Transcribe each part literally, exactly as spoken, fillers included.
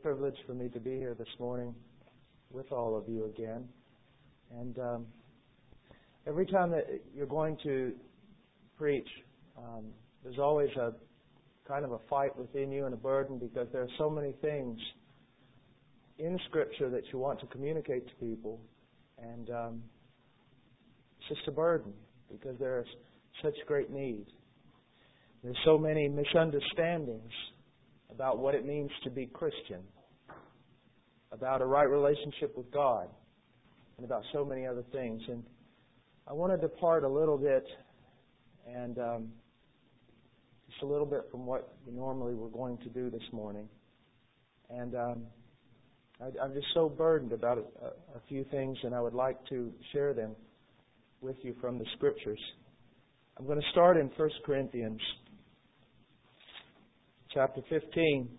privilege for me to be here this morning with all of you again. And um, every time that you're going to preach, um, there's always a kind of a fight within you and a burden, because there are so many things in Scripture that you want to communicate to people, and um, it's just a burden because there is such great need. There's so many misunderstandings about what it means to be Christian, about a right relationship with God, and about so many other things. And I want to depart a little bit and um, just a little bit from what we normally were going to do this morning. And um, I, I'm just so burdened about a, a few things, and I would like to share them with you from the Scriptures. I'm going to start in First Corinthians chapter fifteen.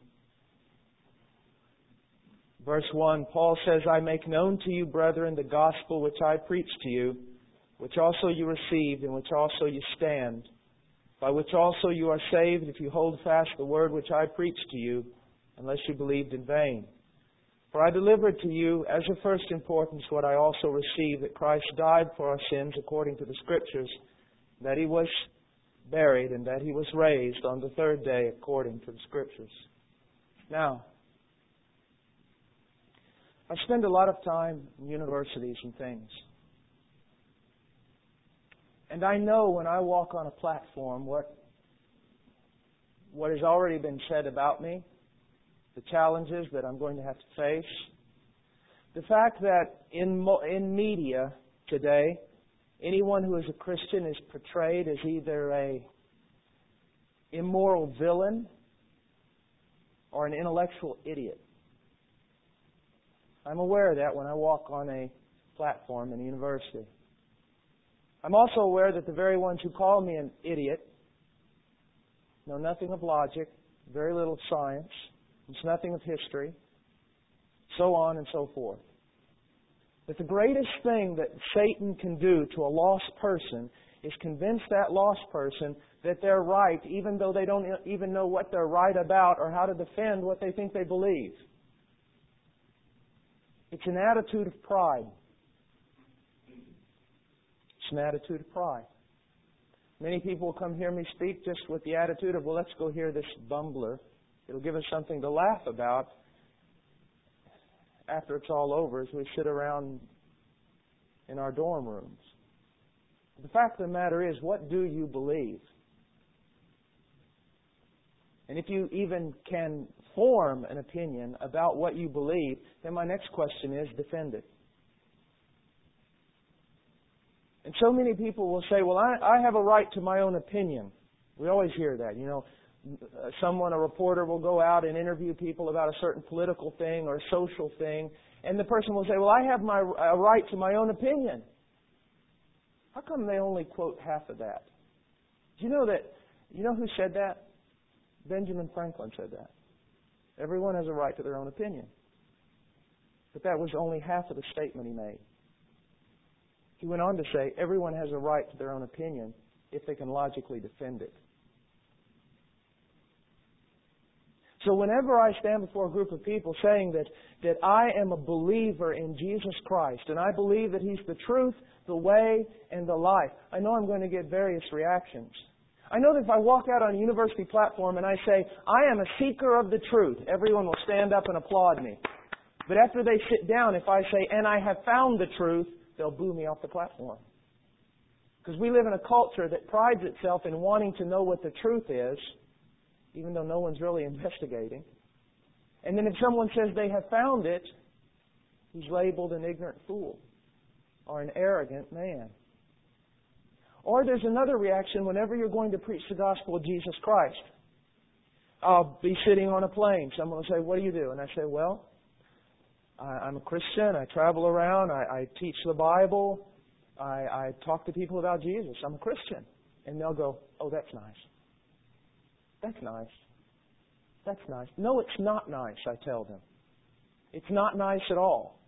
Verse one, Paul says, I make known to you, brethren, the gospel which I preached to you, which also you received, in which also you stand, by which also you are saved, if you hold fast the word which I preached to you, unless you believed in vain. For I delivered to you, as of first importance, what I also received, that Christ died for our sins according to the Scriptures, that He was buried, and that He was raised on the third day according to the Scriptures. Now, I spend a lot of time in universities and things. And I know when I walk on a platform what, what has already been said about me, the challenges that I'm going to have to face. The fact that in, mo- in media today, anyone who is a Christian is portrayed as either a immoral villain or an intellectual idiot. I'm aware of that when I walk on a platform in a university. I'm also aware that the very ones who call me an idiot know nothing of logic, very little of science, it's nothing of history, so on and so forth. But the greatest thing that Satan can do to a lost person is convince that lost person that they're right, even though they don't even know what they're right about or how to defend what they think they believe. It's an attitude of pride. It's an attitude of pride. Many people will come hear me speak just with the attitude of, well, let's go hear this bumbler. It'll give us something to laugh about after it's all over as we sit around in our dorm rooms. The fact of the matter is, what do you believe? And if you even can form an opinion about what you believe, then my next question is, defend it. And so many people will say, well, I, I have a right to my own opinion. We always hear that. You know, someone, a reporter, will go out and interview people about a certain political thing or a social thing, and the person will say, well, I have my a right to my own opinion. How come they only quote half of that? Do you know that? You know who said that? Benjamin Franklin said that. Everyone has a right to their own opinion. But that was only half of the statement he made. He went on to say, everyone has a right to their own opinion if they can logically defend it. So whenever I stand before a group of people saying that, that I am a believer in Jesus Christ, and I believe that He's the truth, the way, and the life, I know I'm going to get various reactions. I know that if I walk out on a university platform and I say, I am a seeker of the truth, everyone will stand up and applaud me. But after they sit down, if I say, and I have found the truth, they'll boo me off the platform. Because we live in a culture that prides itself in wanting to know what the truth is, even though no one's really investigating. And then if someone says they have found it, he's labeled an ignorant fool or an arrogant man. Or there's another reaction whenever you're going to preach the gospel of Jesus Christ. I'll be sitting on a plane. Someone will say, what do you do? And I say, well, I'm a Christian. I travel around. I, I teach the Bible. I, I talk to people about Jesus. I'm a Christian. And they'll go, oh, that's nice. That's nice. That's nice. No, it's not nice, I tell them. It's not nice at all.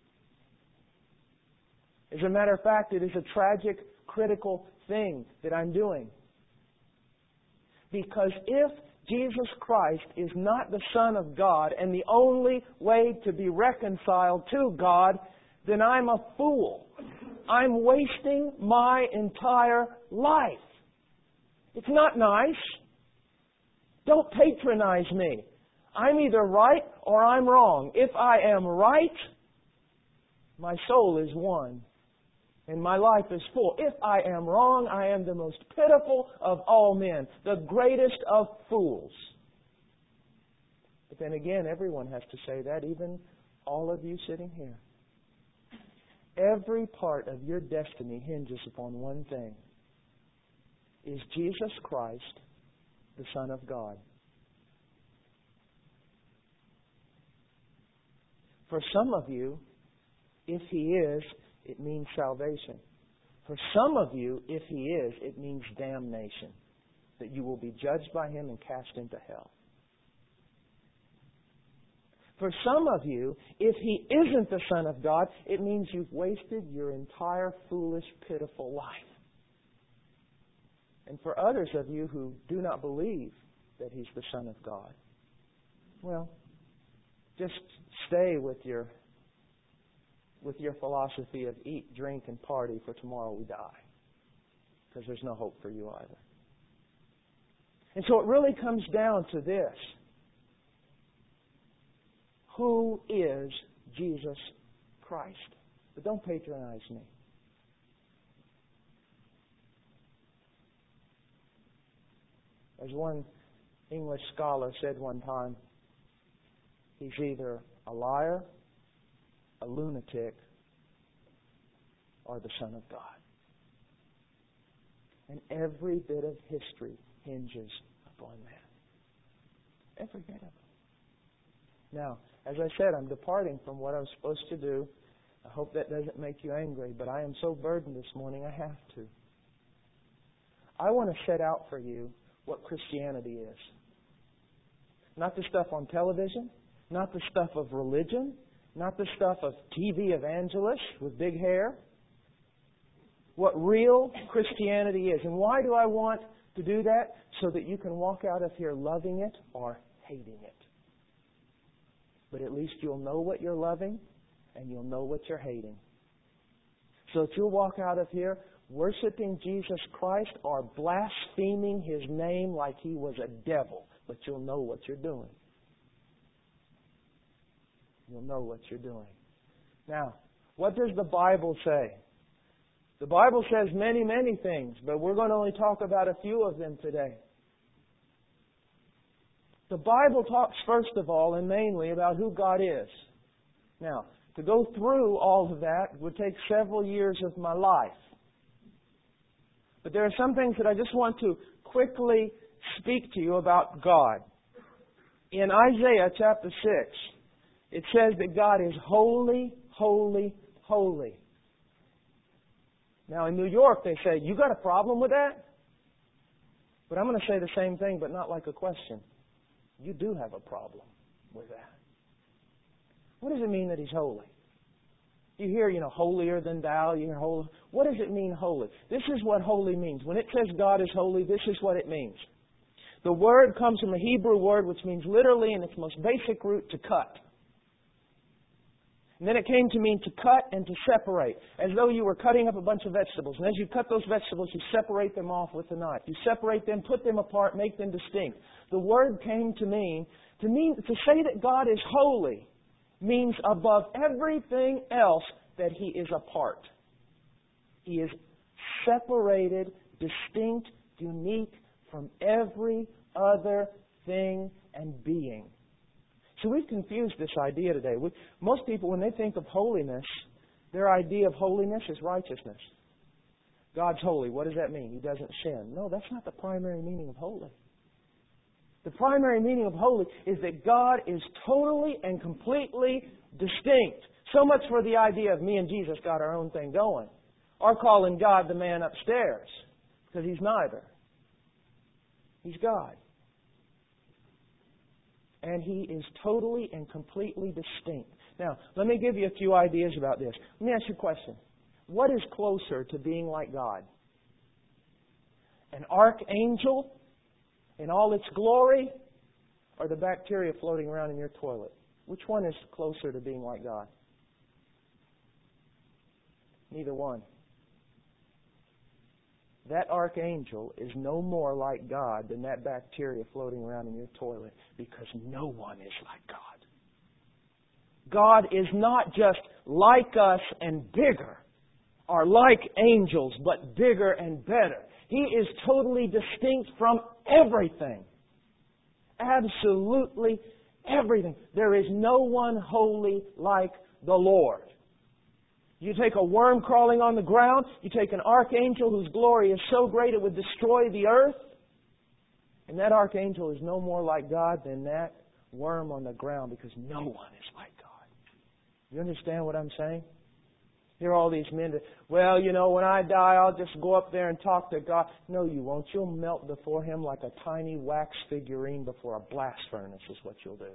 As a matter of fact, it is a tragic, critical thing that I'm doing. Because if Jesus Christ is not the Son of God and the only way to be reconciled to God, then I'm a fool. I'm wasting my entire life. It's not nice. Don't patronize me. I'm either right or I'm wrong. If I am right, my soul is won and my life is full. If I am wrong, I am the most pitiful of all men, the greatest of fools. But then again, everyone has to say that, even all of you sitting here. Every part of your destiny hinges upon one thing. Is Jesus Christ the Son of God? For some of you, if He is, it means salvation. For some of you, if He is, it means damnation. That you will be judged by Him and cast into hell. For some of you, if He isn't the Son of God, it means you've wasted your entire foolish, pitiful life. And for others of you who do not believe that He's the Son of God, well, just stay with your with your philosophy of eat, drink, and party, for tomorrow we die. Because there's no hope for you either. And so it really comes down to this. Who is Jesus Christ? But don't patronize me. As one English scholar said one time, He's either a liar, a lunatic, or the Son of God. And every bit of history hinges upon that. Every bit of it. Now, as I said, I'm departing from what I was supposed to do. I hope that doesn't make you angry, but I am so burdened this morning I have to. I want to set out for you what Christianity is. Not the stuff on television, not the stuff of religion, not the stuff of T V evangelists with big hair. What real Christianity is. And why do I want to do that? So that you can walk out of here loving it or hating it. But at least you'll know what you're loving and you'll know what you're hating. So that you'll walk out of here worshiping Jesus Christ or blaspheming His name like He was a devil. But you'll know what you're doing. You'll know what you're doing. Now, what does the Bible say? The Bible says many, many things, but we're going to only talk about a few of them today. The Bible talks first of all and mainly about who God is. Now, to go through all of that would take several years of my life. But there are some things that I just want to quickly speak to you about God. In Isaiah chapter six, it says that God is holy, holy, holy. Now in New York they say, you got a problem with that? But I'm going to say the same thing, but not like a question. You do have a problem with that. What does it mean that He's holy? You hear, you know, holier than thou, you hear holy. What does it mean, holy? This is what holy means. When it says God is holy, this is what it means. The word comes from a Hebrew word which means literally in its most basic root to cut. And then it came to mean to cut and to separate, as though you were cutting up a bunch of vegetables. And as you cut those vegetables, you separate them off with a knife. You separate them, put them apart, make them distinct. The word came to mean, to mean, to say that God is holy means above everything else that He is apart. He is separated, distinct, unique from every other thing and being. So we've confused this idea today. We, most people, when they think of holiness, their idea of holiness is righteousness. God's holy. What does that mean? He doesn't sin. No, that's not the primary meaning of holy. The primary meaning of holy is that God is totally and completely distinct. So much for the idea of me and Jesus got our own thing going. Or calling God the man upstairs. Because He's neither. He's God. And He is totally and completely distinct. Now, let me give you a few ideas about this. Let me ask you a question. What is closer to being like God? An archangel in all its glory, or the bacteria floating around in your toilet? Which one is closer to being like God? Neither one. That archangel is no more like God than that bacteria floating around in your toilet, because no one is like God. God is not just like us and bigger, or like angels, but bigger and better. He is totally distinct from everything. Absolutely everything. There is no one holy like the Lord. You take a worm crawling on the ground, you take an archangel whose glory is so great it would destroy the earth, and that archangel is no more like God than that worm on the ground, because no one is like God. You understand what I'm saying? Hear all these men that, well, you know, when I die, I'll just go up there and talk to God. No, you won't. You'll melt before Him like a tiny wax figurine before a blast furnace is what you'll do.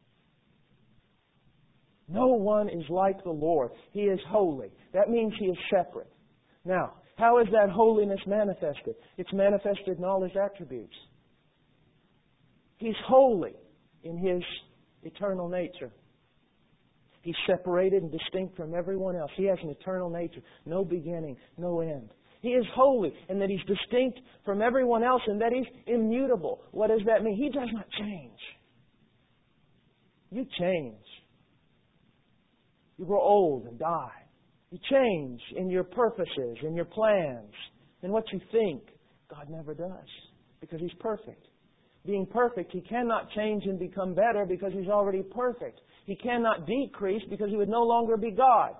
No one is like the Lord. He is holy. That means He is separate. Now, how is that holiness manifested? It's manifested in all His attributes. He's holy in His eternal nature. He's separated and distinct from everyone else. He has an eternal nature, no beginning, no end. He is holy in that He's distinct from everyone else and that He's immutable. What does that mean? He does not change. You change. You grow old and die. You change in your purposes, in your plans, in what you think. God never does, because He's perfect. Being perfect, He cannot change and become better because He's already perfect. He cannot decrease because He would no longer be God.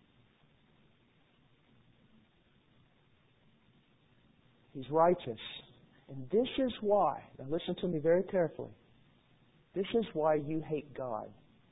He's righteous. And this is why, now listen to me very carefully, this is why you hate God.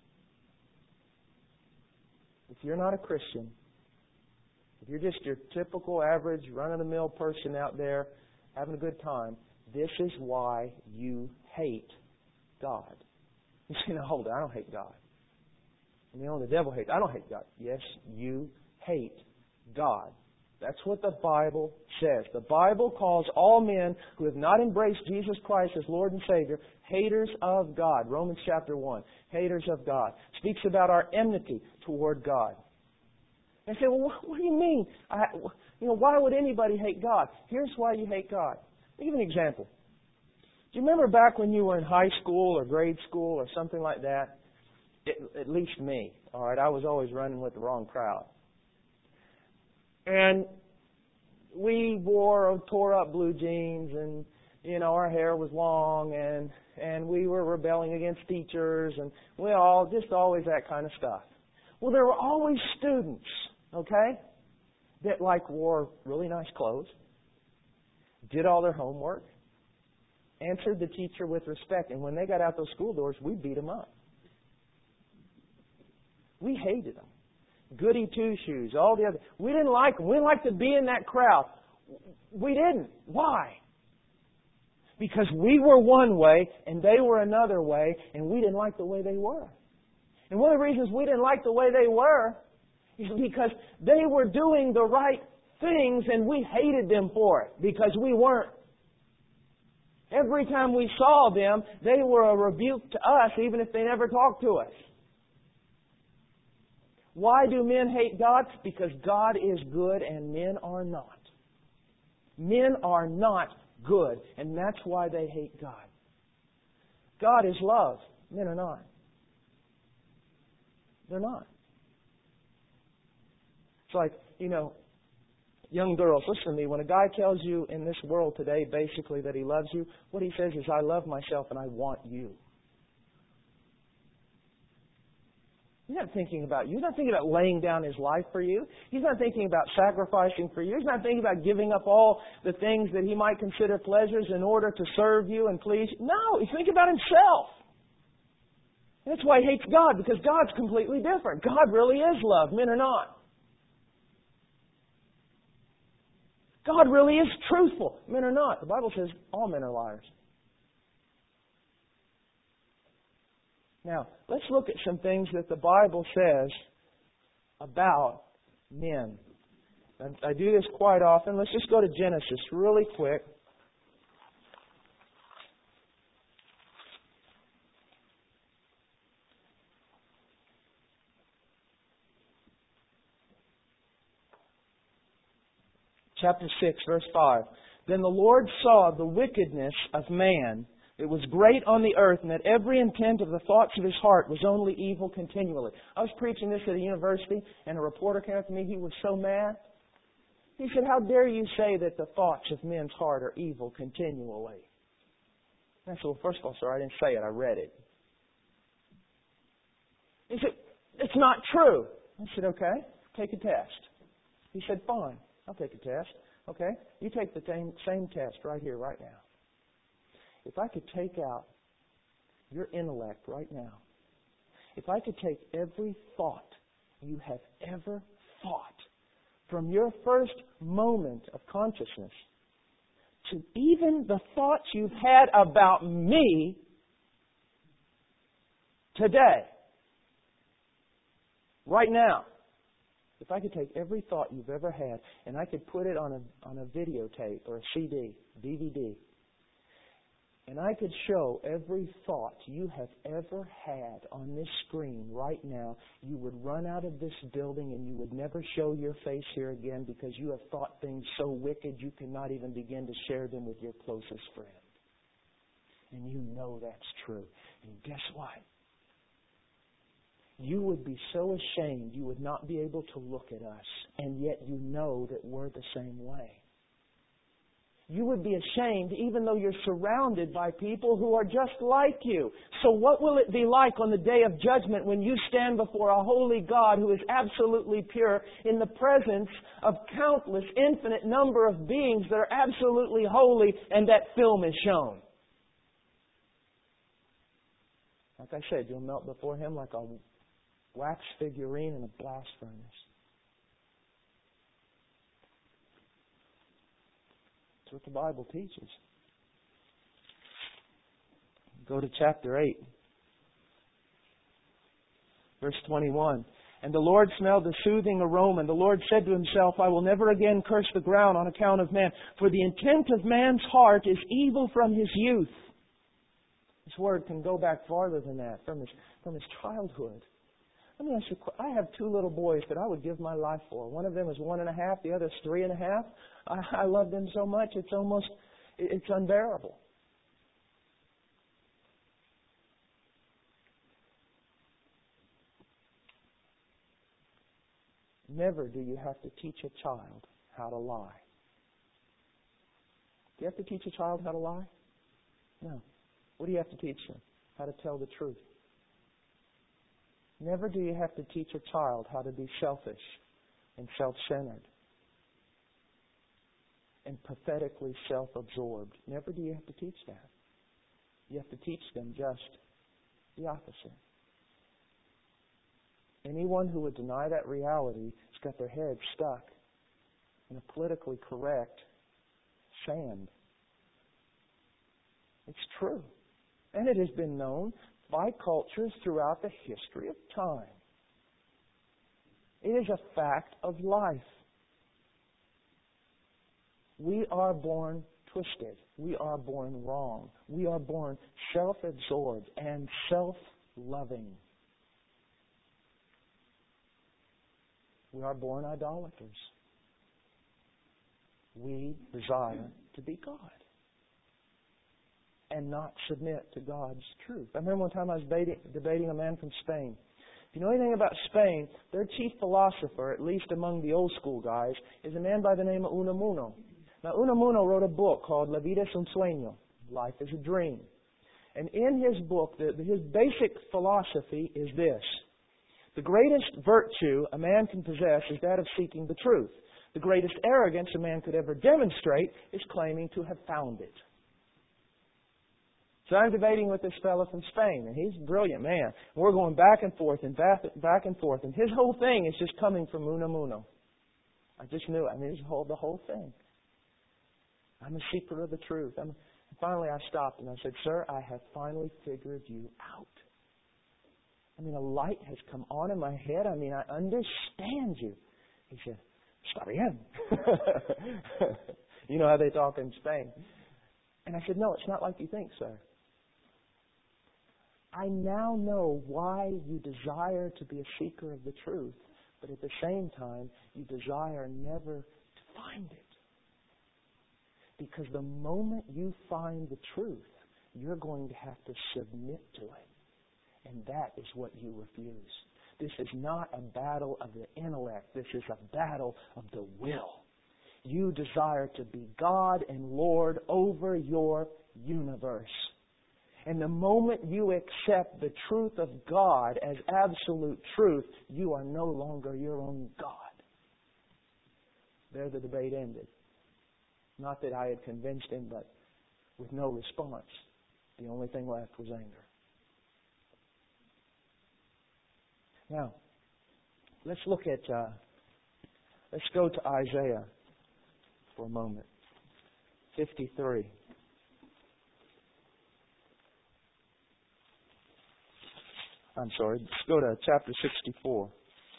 If you're not a Christian, if you're just your typical average run-of-the-mill person out there having a good time, this is why you hate God. You say, no, hold on, I don't hate God. You know, the devil hates. I don't hate God. Yes, you hate God. That's what the Bible says. The Bible calls all men who have not embraced Jesus Christ as Lord and Savior haters of God. Romans chapter one. Haters of God. Speaks about our enmity toward God. And I say, well, what do you mean? I, you know, why would anybody hate God? Here's why you hate God. I'll give you an example. Do you remember back when you were in high school or grade school or something like that? It, at least me. All right, I was always running with the wrong crowd. And we wore tore up blue jeans, and you know our hair was long, and and we were rebelling against teachers, and we all just always that kind of stuff. Well, there were always students, okay, that like wore really nice clothes, did all their homework, answered the teacher with respect, and when they got out those school doors, we beat them up. We hated them. Goody two-shoes, all the other. We didn't like them. We didn't like to be in that crowd. We didn't. Why? Because we were one way and they were another way, and we didn't like the way they were. And one of the reasons we didn't like the way they were is because they were doing the right things and we hated them for it because we weren't. Every time we saw them, they were a rebuke to us, even if they never talked to us. Why do men hate God? Because God is good and men are not. Men are not good, and that's why they hate God. God is love. Men are not. They're not. It's like, you know, young girls, listen to me. When a guy tells you in this world today basically that he loves you, what he says is, I love myself and I want you. He's not thinking about you. He's not thinking about laying down his life for you. He's not thinking about sacrificing for you. He's not thinking about giving up all the things that he might consider pleasures in order to serve you and please you. No, he's thinking about himself. That's why he hates God, because God's completely different. God really is love. Men are not. God really is truthful. Men are not. The Bible says all men are liars. Now, let's look at some things that the Bible says about men. And I do this quite often. Let's just go to Genesis really quick. chapter six, verse five. Then the Lord saw the wickedness of man. It was great on the earth, and that every intent of the thoughts of his heart was only evil continually. I was preaching this at a university, and a reporter came up to me. He was so mad. He said, how dare you say that the thoughts of men's heart are evil continually? And I said, well, first of all, sir, I didn't say it. I read it. He said, it's not true. I said, okay, take a test. He said, fine, I'll take a test. Okay, you take the same, same test right here, right now. If I could take out your intellect right now, if I could take every thought you have ever thought from your first moment of consciousness to even the thoughts you've had about me today, right now, if I could take every thought you've ever had and I could put it on a on a videotape or a C D, D V D, and I could show every thought you have ever had on this screen right now, you would run out of this building and you would never show your face here again because you have thought things so wicked you cannot even begin to share them with your closest friend. And you know that's true. And guess what? You would be so ashamed you would not be able to look at us, and yet you know that we're the same way. You would be ashamed even though you're surrounded by people who are just like you. So what will it be like on the day of judgment when you stand before a holy God who is absolutely pure in the presence of countless, infinite number of beings that are absolutely holy, and that film is shown? Like I said, you'll melt before Him like a wax figurine in a blast furnace. That's what the Bible teaches. Go to chapter eight, verse twenty-one. And the Lord smelled the soothing aroma, and the Lord said to Himself, I will never again curse the ground on account of man, for the intent of man's heart is evil from his youth. This word can go back farther than that, from his, from his childhood. Let me ask you, I have two little boys that I would give my life for. One of them is one and a half, the other is three and a half. I, I love them so much, it's almost, it's unbearable. Never do you have to teach a child how to lie. Do you have to teach a child how to lie? No. What do you have to teach them? How to tell the truth. Never do you have to teach a child how to be selfish and self-centered and pathetically self-absorbed. Never do you have to teach that. You have to teach them just the opposite. Anyone who would deny that reality has got their head stuck in a politically correct sand. It's true. And it has been known by cultures throughout the history of time. It is a fact of life. We are born twisted. We are born wrong. We are born self-absorbed and self-loving. We are born idolaters. We desire to be God and not submit to God's truth. I remember one time I was debating, debating a man from Spain. If you know anything about Spain, their chief philosopher, at least among the old school guys, is a man by the name of Unamuno. Now, Unamuno wrote a book called La Vida es un Sueño, Life is a Dream. And in his book, the, his basic philosophy is this. The greatest virtue a man can possess is that of seeking the truth. The greatest arrogance a man could ever demonstrate is claiming to have found it. So I'm debating with this fellow from Spain, and he's a brilliant man. We're going back and forth and back, back and forth, and his whole thing is just coming from Unamuno. I just knew it. I mean, his whole, the whole thing. I'm a seeker of the truth. I'm, and finally, I stopped and I said, "Sir, I have finally figured you out. I mean, a light has come on in my head. I mean, I understand you." He said, "Está bien." You know how they talk in Spain. And I said, "No, it's not like you think, sir. I now know why you desire to be a seeker of the truth, but at the same time, you desire never to find it. Because the moment you find the truth, you're going to have to submit to it. And that is what you refuse. This is not a battle of the intellect. This is a battle of the will. You desire to be God and Lord over your universe. And the moment you accept the truth of God as absolute truth, you are no longer your own God. There the debate ended. Not that I had convinced him, but with no response. The only thing left was anger. Now, let's look at, uh, let's go to Isaiah for a moment. fifty-three. I'm sorry, let's go to chapter sixty-four.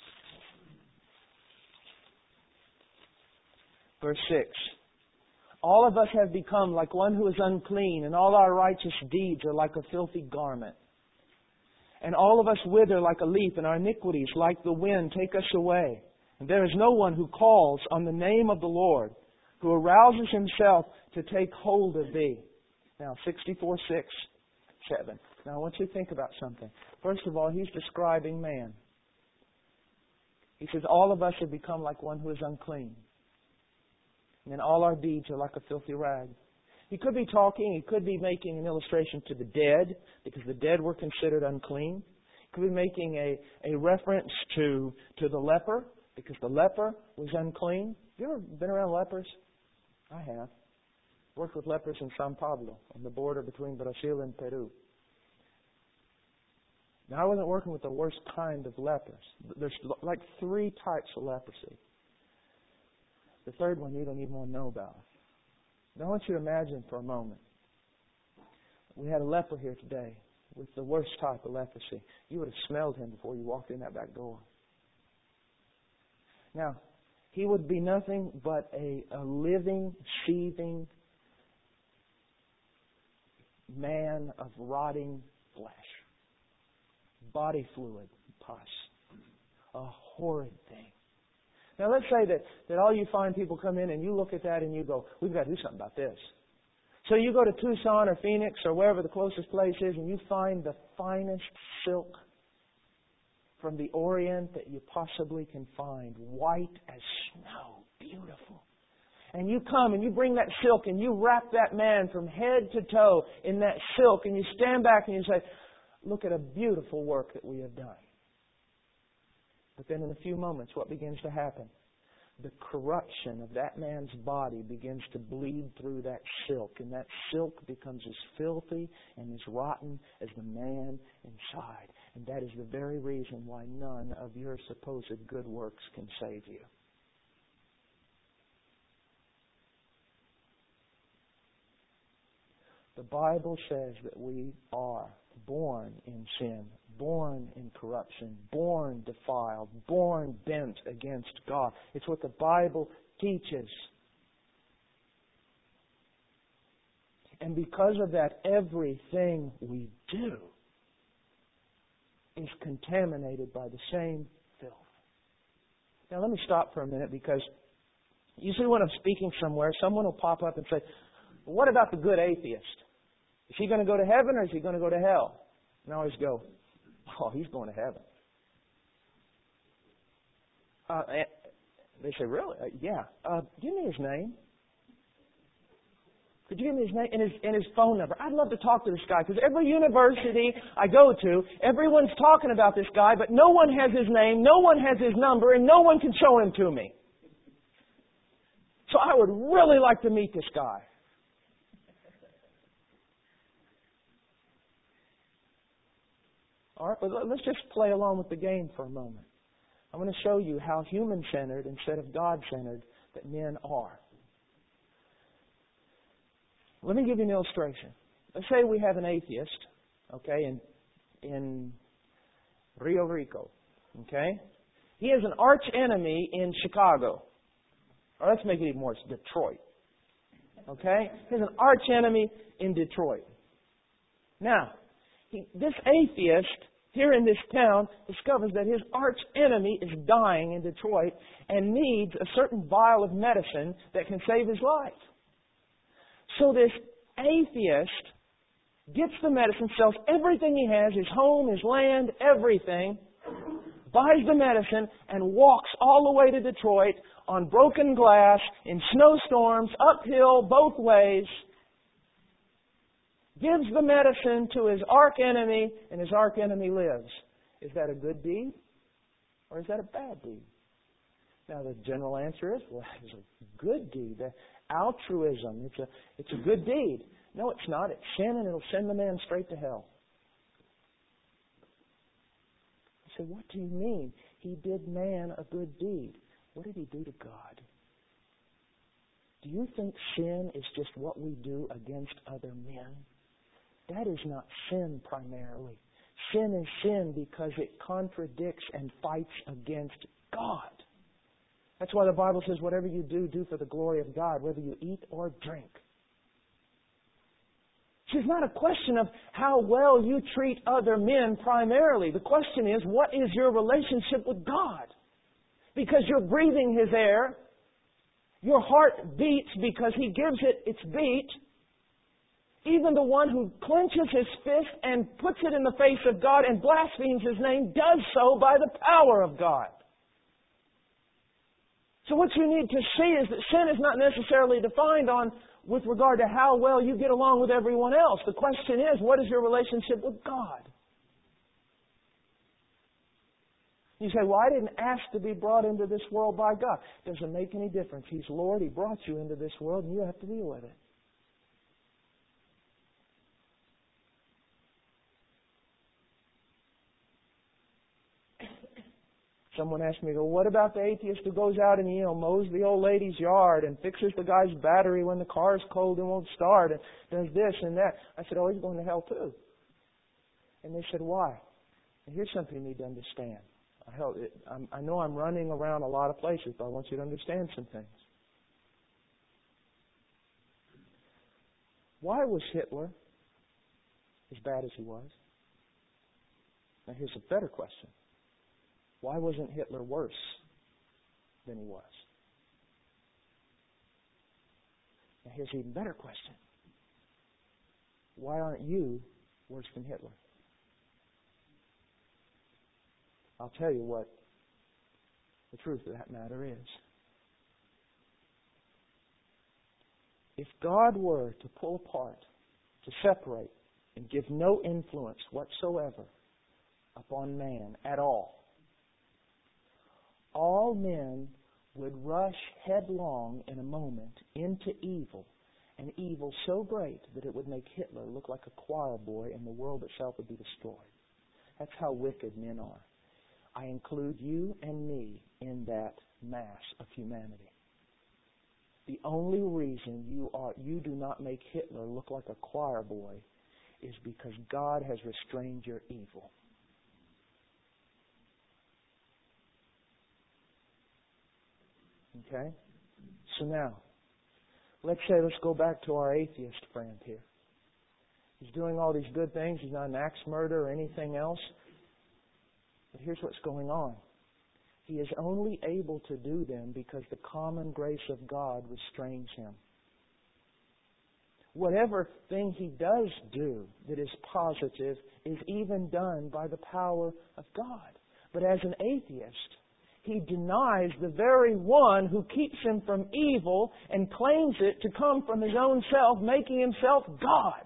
Verse six. All of us have become like one who is unclean, and all our righteous deeds are like a filthy garment. And all of us wither like a leaf, and our iniquities, like the wind, take us away. And there is no one who calls on the name of the Lord, who arouses himself to take hold of thee. Now, sixty-four, six, seven. Now, I want you to think about something. First of all, he's describing man. He says, all of us have become like one who is unclean. And then all our deeds are like a filthy rag. He could be talking, he could be making an illustration to the dead, because the dead were considered unclean. He could be making a, a reference to, to the leper, because the leper was unclean. Have you ever been around lepers? I have. Worked with lepers in San Pablo, on the border between Brazil and Peru. Now, I wasn't working with the worst kind of lepers. There's like three types of leprosy. The third one you don't even want to know about. Now, I want you to imagine for a moment. We had a leper here today with the worst type of leprosy. You would have smelled him before you walked in that back door. Now, he would be nothing but a, a living, seething man of rotting flesh. Body fluid, pus. A horrid thing. Now let's say that, that all you find people come in and you look at that and you go, we've got to do something about this. So you go to Tucson or Phoenix or wherever the closest place is and you find the finest silk from the Orient that you possibly can find. White as snow. Beautiful. And you come and you bring that silk and you wrap that man from head to toe in that silk and you stand back and you say, look at a beautiful work that we have done. But then in a few moments, what begins to happen? The corruption of that man's body begins to bleed through that silk, and that silk becomes as filthy and as rotten as the man inside. And that is the very reason why none of your supposed good works can save you. The Bible says that we are born in sin, born in corruption, born defiled, born bent against God. It's what the Bible teaches. And because of that, everything we do is contaminated by the same filth. Now let me stop for a minute, because usually when I'm speaking somewhere, someone will pop up and say, well, what about the good atheist? Is he going to go to heaven or is he going to go to hell? And I always go, oh, he's going to heaven. Uh, they say, really? Uh, yeah. Uh, give me his name. Could you give me his name and his, and his phone number? I'd love to talk to this guy, because every university I go to, everyone's talking about this guy, but no one has his name, no one has his number, and no one can show him to me. So I would really like to meet this guy. All right, but let's just play along with the game for a moment. I'm going to show you how human-centered instead of God-centered that men are. Let me give you an illustration. Let's say we have an atheist, okay, in in Rio Rico, okay? He has an arch enemy in Chicago. Or let's make it even worse, Detroit. Okay? He has an arch enemy in Detroit. Now, he, this atheist here in this town discovers that his arch enemy is dying in Detroit and needs a certain vial of medicine that can save his life. So this atheist gets the medicine, sells everything he has, his home, his land, everything, buys the medicine, and walks all the way to Detroit on broken glass, in snowstorms, uphill, both ways, gives the medicine to his arch-enemy, and his arch-enemy lives. Is that a good deed? Or is that a bad deed? Now the general answer is, well, it's a good deed. Altruism, it's a, it's a good deed. No, it's not. It's sin, and it'll send the man straight to hell. I said, what do you mean? He did man a good deed. What did he do to God? Do you think sin is just what we do against other men? That is not sin primarily. Sin is sin because it contradicts and fights against God. That's why the Bible says, whatever you do, do for the glory of God, whether you eat or drink. It's not a question of how well you treat other men primarily. The question is, what is your relationship with God? Because you're breathing His air. Your heart beats because He gives it its beat. Even the one who clenches his fist and puts it in the face of God and blasphemes His name does so by the power of God. So what you need to see is that sin is not necessarily defined on with regard to how well you get along with everyone else. The question is, what is your relationship with God? You say, well, I didn't ask to be brought into this world by God. Doesn't make any difference. He's Lord. He brought you into this world, and you have to deal with it. Someone asked me, well, what about the atheist who goes out and, you know, mows the old lady's yard and fixes the guy's battery when the car's cold and won't start and does this and that? I said, oh, he's going to hell too. And they said, why? And here's something you need to understand. I, held it, I'm, I know I'm running around a lot of places, but I want you to understand some things. Why was Hitler as bad as he was? Now here's a better question. Why wasn't Hitler worse than he was? Now here's an even better question. Why aren't you worse than Hitler? I'll tell you what the truth of that matter is. If God were to pull apart, to separate, and give no influence whatsoever upon man at all, all men would rush headlong in a moment into evil, and evil so great that it would make Hitler look like a choir boy and the world itself would be destroyed. That's how wicked men are. I include you and me in that mass of humanity. The only reason you are you do not make Hitler look like a choir boy is because God has restrained your evil. Okay? So now, let's say, let's go back to our atheist friend here. He's doing all these good things. He's not an axe murderer or anything else. But here's what's going on. He is only able to do them because the common grace of God restrains him. Whatever thing he does do that is positive is even done by the power of God. But as an atheist, he denies the very one who keeps him from evil and claims it to come from his own self, making himself God.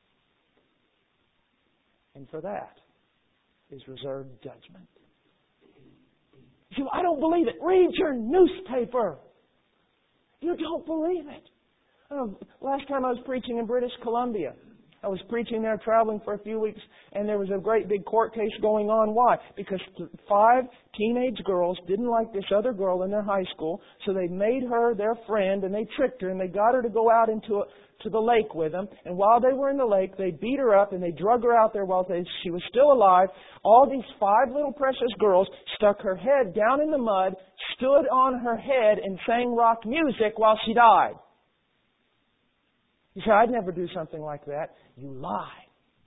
And for that is reserved judgment. You say, well, I don't believe it. Read your newspaper. You don't believe it. Oh, last time I was preaching in British Columbia, I was preaching there, traveling for a few weeks, and there was a great big court case going on. Why? Because five teenage girls didn't like this other girl in their high school, so they made her their friend, and they tricked her, and they got her to go out into a, to the lake with them. And while they were in the lake, they beat her up, and they drug her out there while they, she was still alive. All these five little precious girls stuck her head down in the mud, stood on her head, and sang rock music while she died. You say, I'd never do something like that. You lie.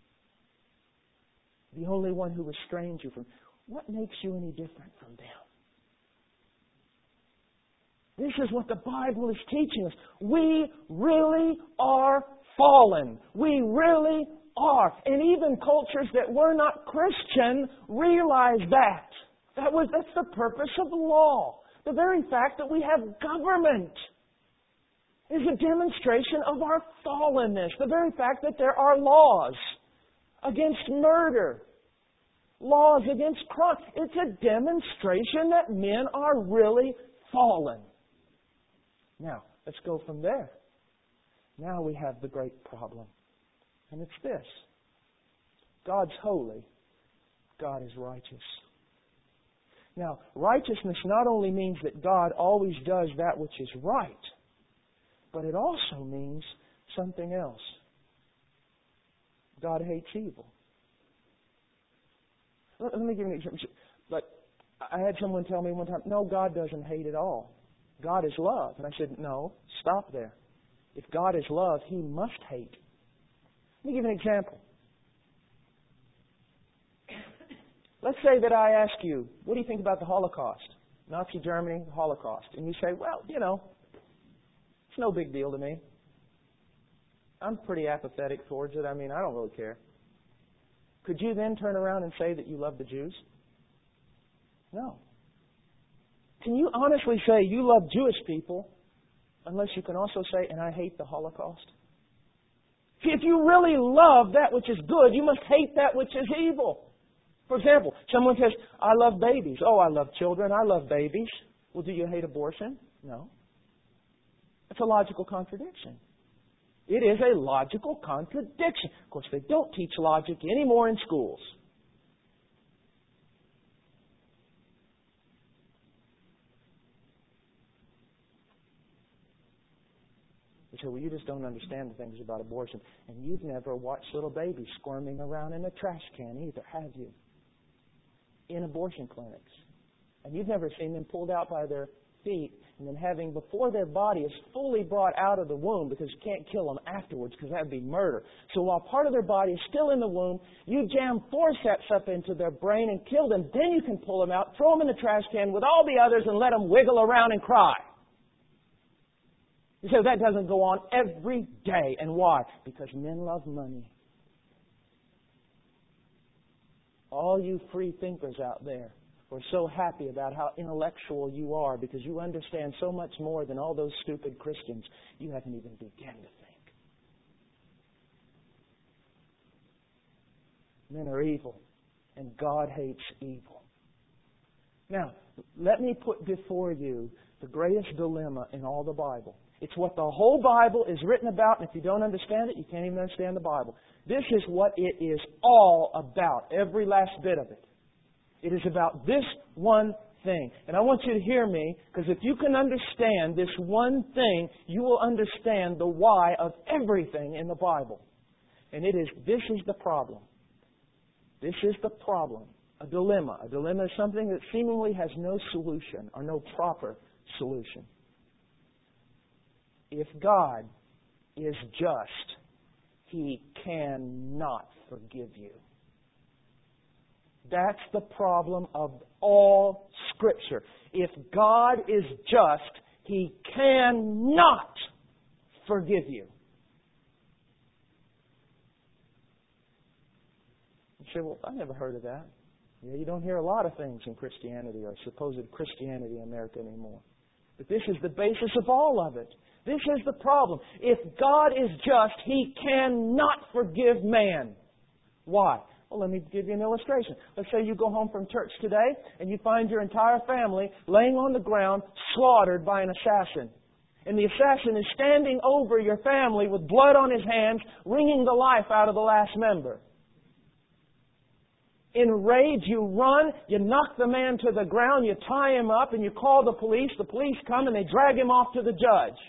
The only one who restrains you from... What makes you any different from them? This is what the Bible is teaching us. We really are fallen. We really are. And even cultures that were not Christian realize that. That was, that's the purpose of law. The very fact that we have government is a demonstration of our fallenness. The very fact that there are laws against murder, laws against crime. It's a demonstration that men are really fallen. Now, let's go from there. Now we have the great problem. And it's this. God's holy. God is righteous. Now, righteousness not only means that God always does that which is right, but it also means something else. God hates evil. Let, let me give you an example. Like, I had someone tell me one time, no, God doesn't hate at all. God is love. And I said, no, stop there. If God is love, He must hate. Let me give you an example. Let's say that I ask you, what do you think about the Holocaust? Nazi Germany, the Holocaust. And you say, well, you know, it's no big deal to me. I'm pretty apathetic towards it. I mean, I don't really care. Could you then turn around and say that you love the Jews? No. Can you honestly say you love Jewish people unless you can also say, and I hate the Holocaust? See, if you really love that which is good, you must hate that which is evil. For example, someone says, I love babies. Oh, I love children. I love babies. Well, do you hate abortion? No. It's a logical contradiction. It is a logical contradiction. Of course, they don't teach logic anymore in schools. You say, well, you just don't understand the things about abortion. And you've never watched little babies squirming around in a trash can either, have you? In abortion clinics. And you've never seen them pulled out by their feet and then having, before their body is fully brought out of the womb, because you can't kill them afterwards because that would be murder. So while part of their body is still in the womb, you jam forceps up into their brain and kill them. Then you can pull them out, throw them in the trash can with all the others and let them wiggle around and cry. You say, that doesn't go on every day. And why? Because men love money. All you free thinkers out there are so happy about how intellectual you are because you understand so much more than all those stupid Christians. You haven't even begun to think. Men are evil, and God hates evil. Now, let me put before you the greatest dilemma in all the Bible. It's what the whole Bible is written about, and if you don't understand it, you can't even understand the Bible. This is what it is all about, every last bit of it. It is about this one thing. And I want you to hear me, because if you can understand this one thing, you will understand the why of everything in the Bible. And it is, this is the problem. This is the problem. A dilemma. A dilemma is something that seemingly has no solution or no proper solution. If God is just, He cannot forgive you. That's the problem of all Scripture. If God is just, He cannot forgive you. You say, well, I never heard of that. Yeah, you don't hear a lot of things in Christianity or supposed Christianity in America anymore. But this is the basis of all of it. This is the problem. If God is just, He cannot forgive man. Why? Well, let me give you an illustration. Let's say you go home from church today and you find your entire family laying on the ground, slaughtered by an assassin. And the assassin is standing over your family with blood on his hands, wringing the life out of the last member. In rage, you run, you knock the man to the ground, you tie him up, and you call the police. The police come and they drag him off to the judge.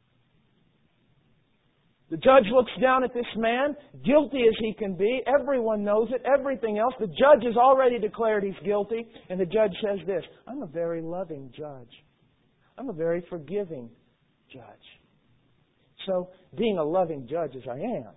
The judge looks down at this man, guilty as he can be. Everyone knows it, everything else. The judge has already declared he's guilty. And the judge says this, I'm a very loving judge. I'm a very forgiving judge. So, being a loving judge as I am,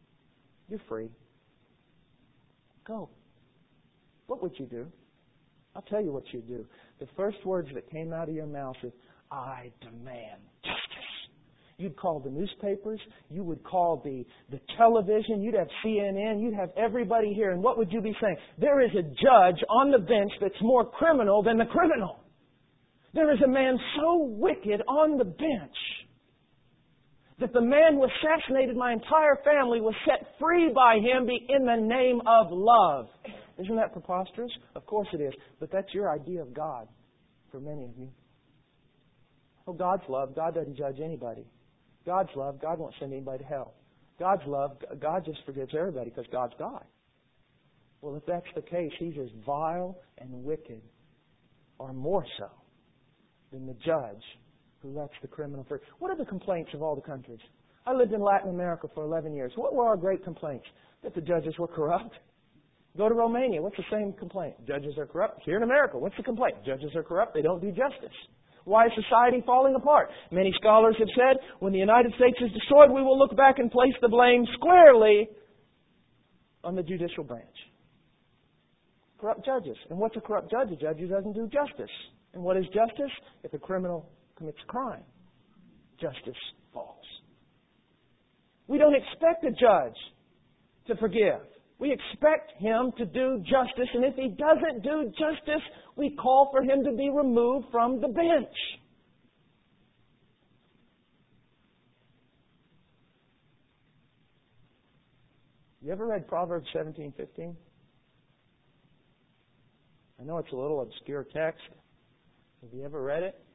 you're free. Go. What would you do? I'll tell you what you do. The first words that came out of your mouth is, I demand justice. You'd call the newspapers. You would call the, the television. You'd have C N N. You'd have everybody here. And what would you be saying? There is a judge on the bench that's more criminal than the criminal. There is a man so wicked on the bench that the man who assassinated my entire family was set free by him in the name of love. Isn't that preposterous? Of course it is. But that's your idea of God for many of you. Oh, God's love. God doesn't judge anybody. God's love. God won't send anybody to hell. God's love. God just forgives everybody because God's God. Well, if that's the case, He's as vile and wicked, or more so, than the judge who lets the criminal free. What are the complaints of all the countries? I lived in Latin America for eleven years. What were our great complaints? That the judges were corrupt. Go to Romania. What's the same complaint? Judges are corrupt. Here in America, what's the complaint? Judges are corrupt. They don't do justice. Why is society falling apart? Many scholars have said, when the United States is destroyed, we will look back and place the blame squarely on the judicial branch. Corrupt judges. And what's a corrupt judge? A judge who doesn't do justice. And what is justice? If a criminal commits a crime, justice falls. We don't expect a judge to forgive. We expect him to do justice, and if he doesn't do justice, we call for him to be removed from the bench. You ever read Proverbs seventeen fifteen? I know it's a little obscure text. Have you ever read it?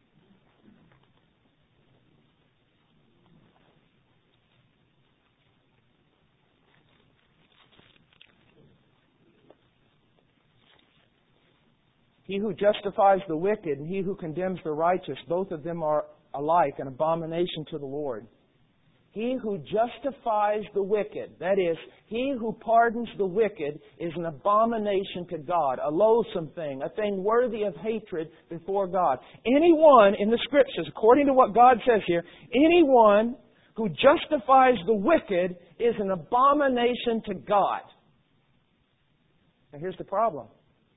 He who justifies the wicked and he who condemns the righteous, both of them are alike an abomination to the Lord. He who justifies the wicked, that is, he who pardons the wicked, is an abomination to God, a loathsome thing, a thing worthy of hatred before God. Anyone in the Scriptures, according to what God says here, anyone who justifies the wicked is an abomination to God. Now here's the problem.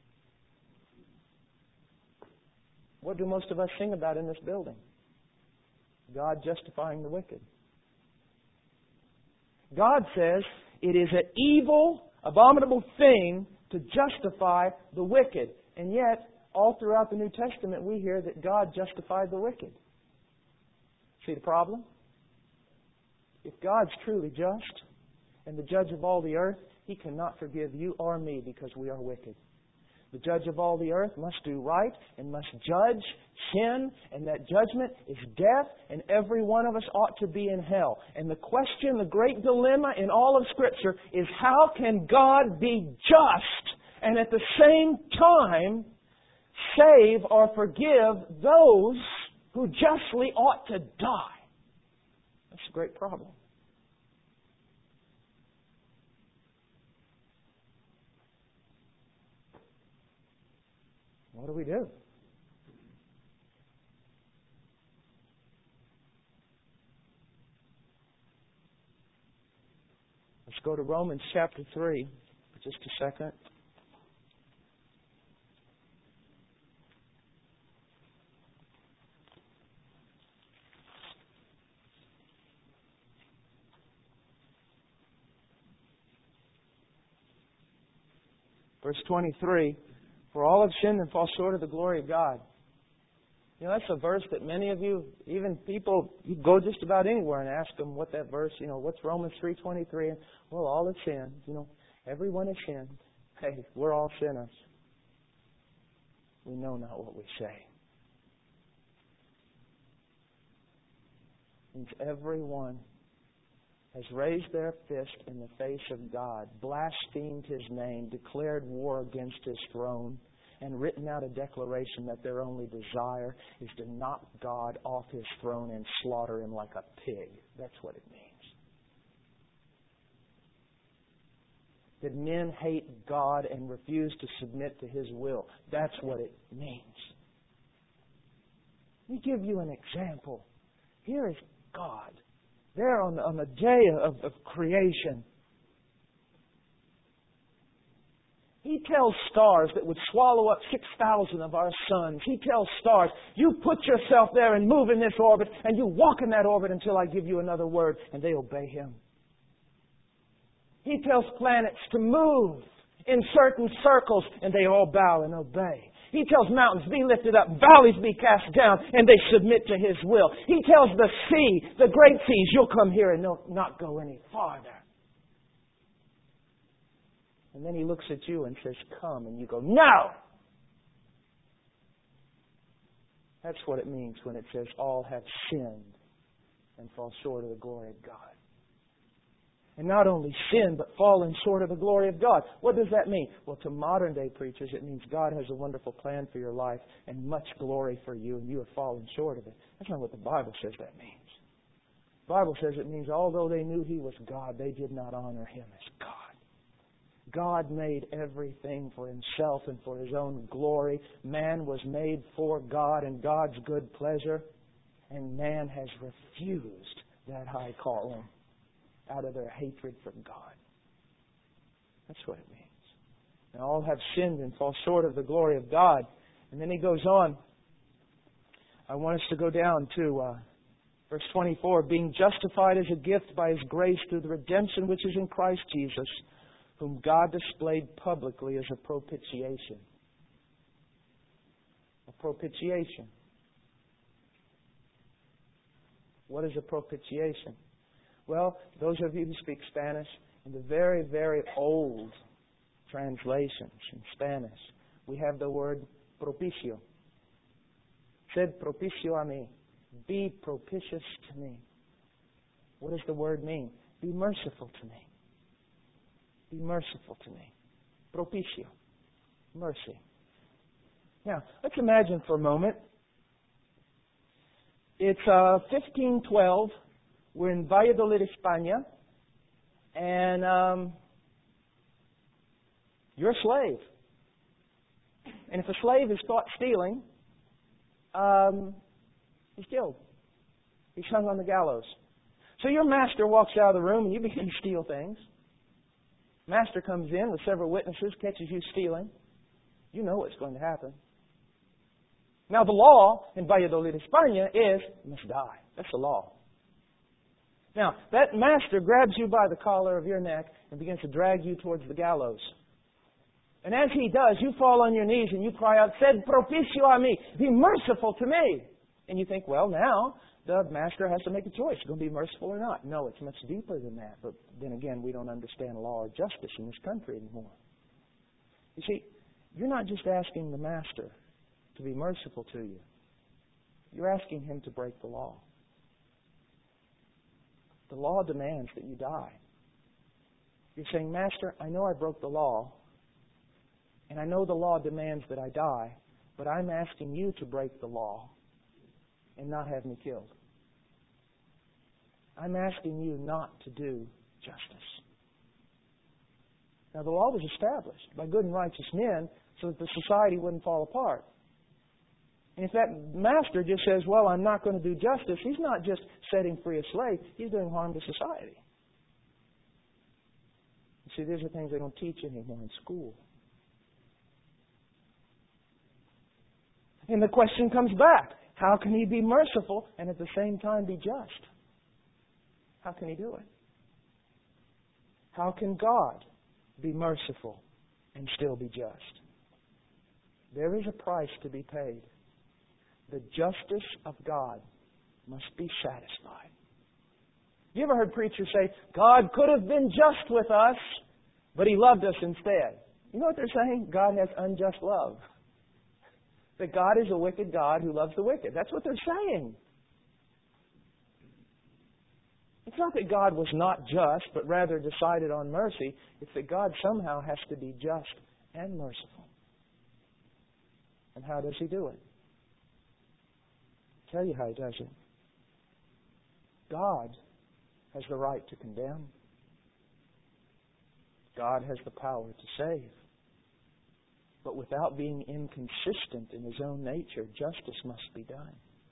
What do most of us sing about in this building? God justifying the wicked. God says it is an evil, abominable thing to justify the wicked. And yet, all throughout the New Testament, we hear that God justified the wicked. See the problem? If God's truly just and the judge of all the earth, He cannot forgive you or me because we are wicked. The judge of all the earth must do right and must judge sin, and that judgment is death, and every one of us ought to be in hell. And the question, the great dilemma in all of Scripture is how can God be just and at the same time save or forgive those who justly ought to die? That's a great problem. What do we do? Let's go to Romans chapter three for just a second. Verse twenty-three. For all have sinned and fall short of the glory of God. You know, that's a verse that many of you, even people, you go just about anywhere and ask them what that verse, you know, what's Romans three twenty-three? And, well, all have sinned. You know, everyone has sinned. Hey, we're all sinners. We know not what we say. It means everyone has raised their fist in the face of God, blasphemed His name, declared war against His throne, and written out a declaration that their only desire is to knock God off His throne and slaughter Him like a pig. That's what it means. That men hate God and refuse to submit to His will. That's what it means. Let me give you an example. Here is God. There on the, on the day of, of creation. He tells stars that would swallow up six thousand of our suns. He tells stars, you put yourself there and move in this orbit, and you walk in that orbit until I give you another word, and they obey Him. He tells planets to move in certain circles, and they all bow and obey. He tells mountains, be lifted up, valleys be cast down, and they submit to His will. He tells the sea, the great seas, you'll come here and not go any farther. And then He looks at you and says, come, and you go, no! That's what it means when it says, all have sinned and fall short of the glory of God. And not only sin, but fallen short of the glory of God. What does that mean? Well, to modern day preachers, it means God has a wonderful plan for your life and much glory for you, and you have fallen short of it. That's not what the Bible says that means. The Bible says it means although they knew He was God, they did not honor Him as God. God made everything for Himself and for His own glory. Man was made for God and God's good pleasure, and man has refused that high calling out of their hatred for God. That's what it means. And all have sinned and fall short of the glory of God. And then He goes on. I want us to go down to uh, verse twenty-four. Being justified as a gift by His grace through the redemption which is in Christ Jesus, whom God displayed publicly as a propitiation. A propitiation. What is a propitiation? Well, those of you who speak Spanish, in the very, very old translations in Spanish, we have the word propicio. Sed propicio a mí. Be propitious to me. What does the word mean? Be merciful to me. Be merciful to me. Propicio. Mercy. Now, let's imagine for a moment. It's uh, fifteen twelve. We're in Valladolid, España, and um, you're a slave. And if a slave is caught stealing, um, he's killed. He's hung on the gallows. So your master walks out of the room and you begin to steal things. Master comes in with several witnesses, catches you stealing. You know what's going to happen. Now the law in Valladolid, España is you must die. That's the law. Now, that master grabs you by the collar of your neck and begins to drag you towards the gallows. And as he does, you fall on your knees and you cry out, Sed propicio a mí, be merciful to me. And you think, well, now the master has to make a choice. Is he going to be merciful or not? No, it's much deeper than that. But then again, we don't understand law or justice in this country anymore. You see, you're not just asking the master to be merciful to you. You're asking him to break the law. The law demands that you die. You're saying, Master, I know I broke the law, and I know the law demands that I die, but I'm asking you to break the law and not have me killed. I'm asking you not to do justice. Now, the law was established by good and righteous men so that the society wouldn't fall apart. And if that master just says, well, I'm not going to do justice, he's not just setting free a slave, he's doing harm to society. You see, these are things they don't teach anymore in school. And the question comes back, how can he be merciful and at the same time be just? How can he do it? How can God be merciful and still be just? There is a price to be paid. The justice of God must be satisfied. You ever heard preachers say, God could have been just with us, but He loved us instead? You know what they're saying? God has unjust love. That God is a wicked God who loves the wicked. That's what they're saying. It's not that God was not just, but rather decided on mercy. It's that God somehow has to be just and merciful. And how does He do it? I'll tell you how He does it. God has the right to condemn. God has the power to save. But without being inconsistent in His own nature, justice must be done.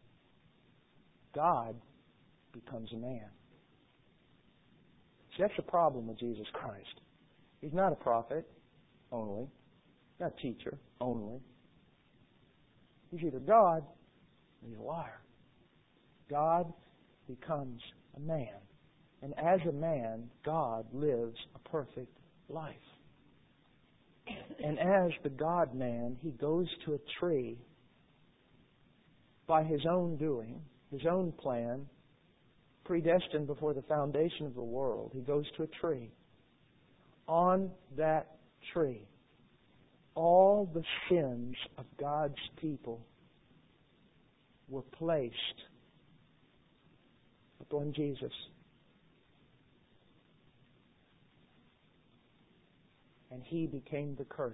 God becomes a man. See, that's the problem with Jesus Christ. He's not a prophet. only. Not teacher only. He's either God or he's a liar. God becomes a man. And as a man, God lives a perfect life. And as the God-man, He goes to a tree by His own doing, His own plan, predestined before the foundation of the world. He goes to a tree. On that tree, all the sins of God's people were placed upon Jesus. And He became the curse.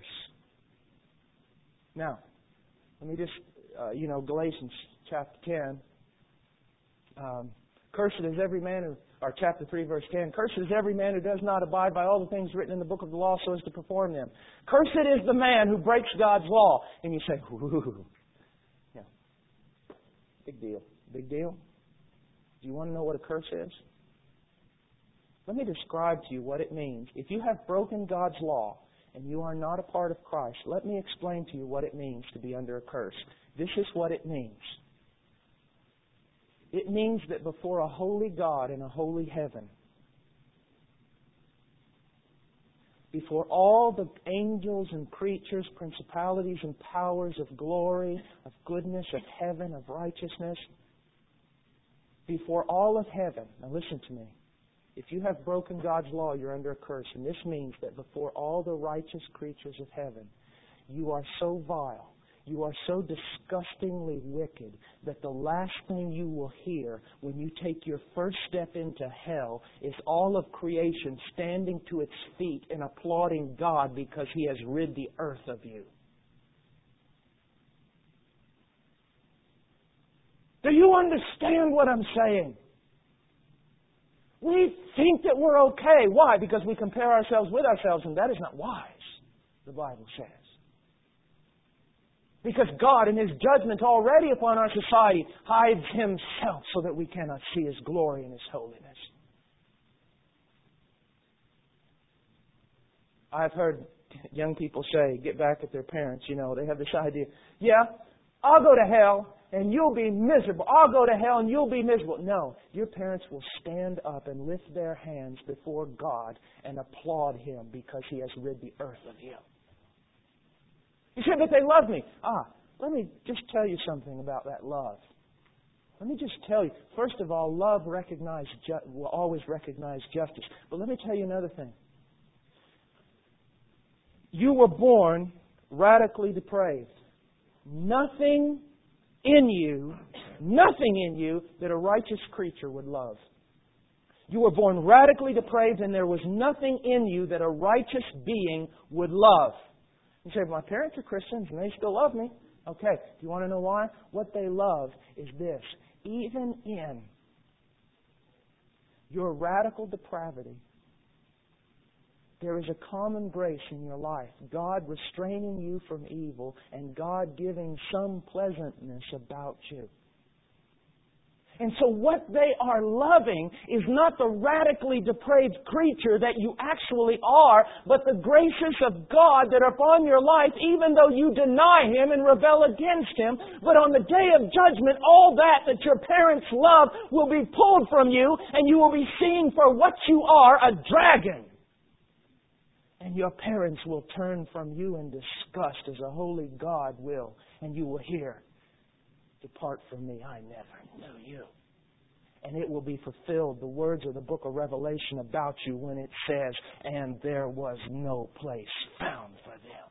Now, let me just, uh, you know, Galatians chapter ten. Um, Cursed is every man who, or chapter three, verse ten. Cursed is every man who does not abide by all the things written in the book of the law so as to perform them. Cursed is the man who breaks God's law. And you say, whoo. Yeah. Big deal. Big deal. Do you want to know what a curse is? Let me describe to you what it means. If you have broken God's law and you are not a part of Christ, let me explain to you what it means to be under a curse. This is what it means. It means that before a holy God in a holy heaven, before all the angels and creatures, principalities and powers of glory, of goodness, of heaven, of righteousness, before all of heaven, now listen to me, if you have broken God's law, you're under a curse. And this means that before all the righteous creatures of heaven, you are so vile, you are so disgustingly wicked that the last thing you will hear when you take your first step into hell is all of creation standing to its feet and applauding God because He has rid the earth of you. Do you understand what I'm saying? We think that we're okay. Why? Because we compare ourselves with ourselves, and that is not wise, the Bible says. Because God, in His judgment already upon our society, hides Himself so that we cannot see His glory and His holiness. I've heard young people say, get back at their parents, you know, they have this idea, yeah, I'll go to hell and you'll be miserable. I'll go to hell and you'll be miserable. No, your parents will stand up and lift their hands before God and applaud Him because He has rid the earth of you. You say, but they love me. Ah, let me just tell you something about that love. Let me just tell you. First of all, love recognize ju- will always recognize justice. But let me tell you another thing. You were born radically depraved. Nothing in you, nothing in you that a righteous creature would love. You were born radically depraved, and there was nothing in you that a righteous being would love. You say, my parents are Christians and they still love me. Okay, do you want to know why? What they love is this. Even in your radical depravity, there is a common grace in your life. God restraining you from evil and God giving some pleasantness about you. And so what they are loving is not the radically depraved creature that you actually are, but the graces of God that are upon your life, even though you deny Him and rebel against Him. But on the day of judgment, all that that your parents love will be pulled from you, and you will be seen for what you are, a dragon. And your parents will turn from you in disgust as a holy God will, and you will hear, depart from me, I never knew you. And it will be fulfilled, the words of the book of Revelation about you when it says, and there was no place found for them.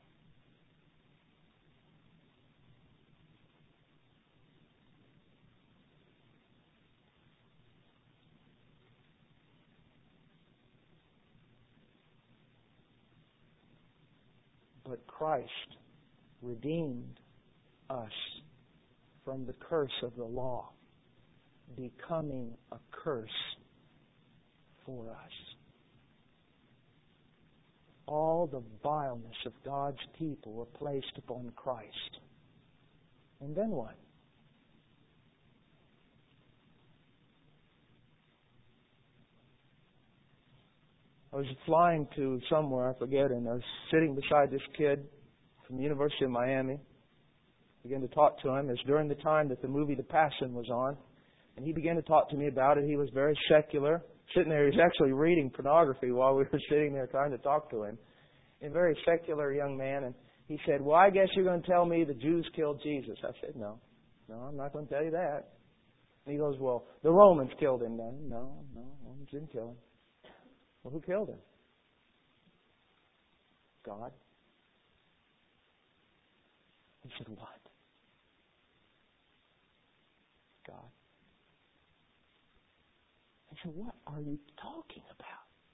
But Christ redeemed us from the curse of the law, becoming a curse for us. All the vileness of God's people were placed upon Christ. And then what? I was flying to somewhere, I forget, and I was sitting beside this kid from the University of Miami. I began to talk to him. It was during the time that the movie The Passion was on. And he began to talk to me about it. He was very secular. Sitting there, he was actually reading pornography while we were sitting there trying to talk to him. A very secular young man. And he said, well, I guess you're going to tell me the Jews killed Jesus. I said, no. No, I'm not going to tell you that. And he goes, well, the Romans killed him then. No, no, Romans didn't kill him. Well, who killed him? God. He said, what? God. I said, what are you talking about?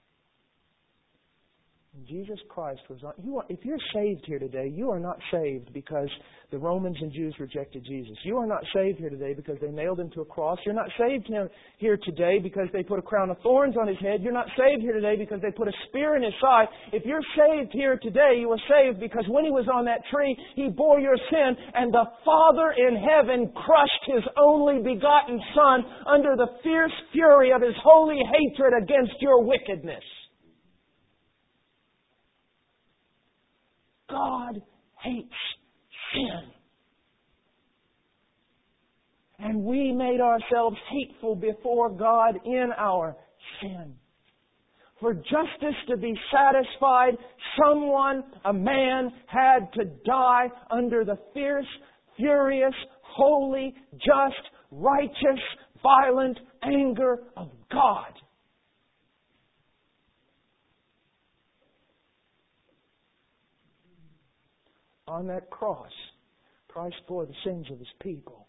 And Jesus Christ was on. You are, if you're saved here today, you are not saved because the Romans and Jews rejected Jesus. You are not saved here today because they nailed him to a cross. You're not saved here today because they put a crown of thorns on his head. You're not saved here today because they put a spear in his side. If you're saved here today, you are saved because when he was on that tree, he bore your sin, and the Father in heaven crushed his only begotten Son under the fierce fury of his holy hatred against your wickedness. God hates sin. And we made ourselves hateful before God in our sin. For justice to be satisfied, someone, a man, had to die under the fierce, furious, holy, just, righteous, violent anger of God. On that cross, Christ bore the sins of His people.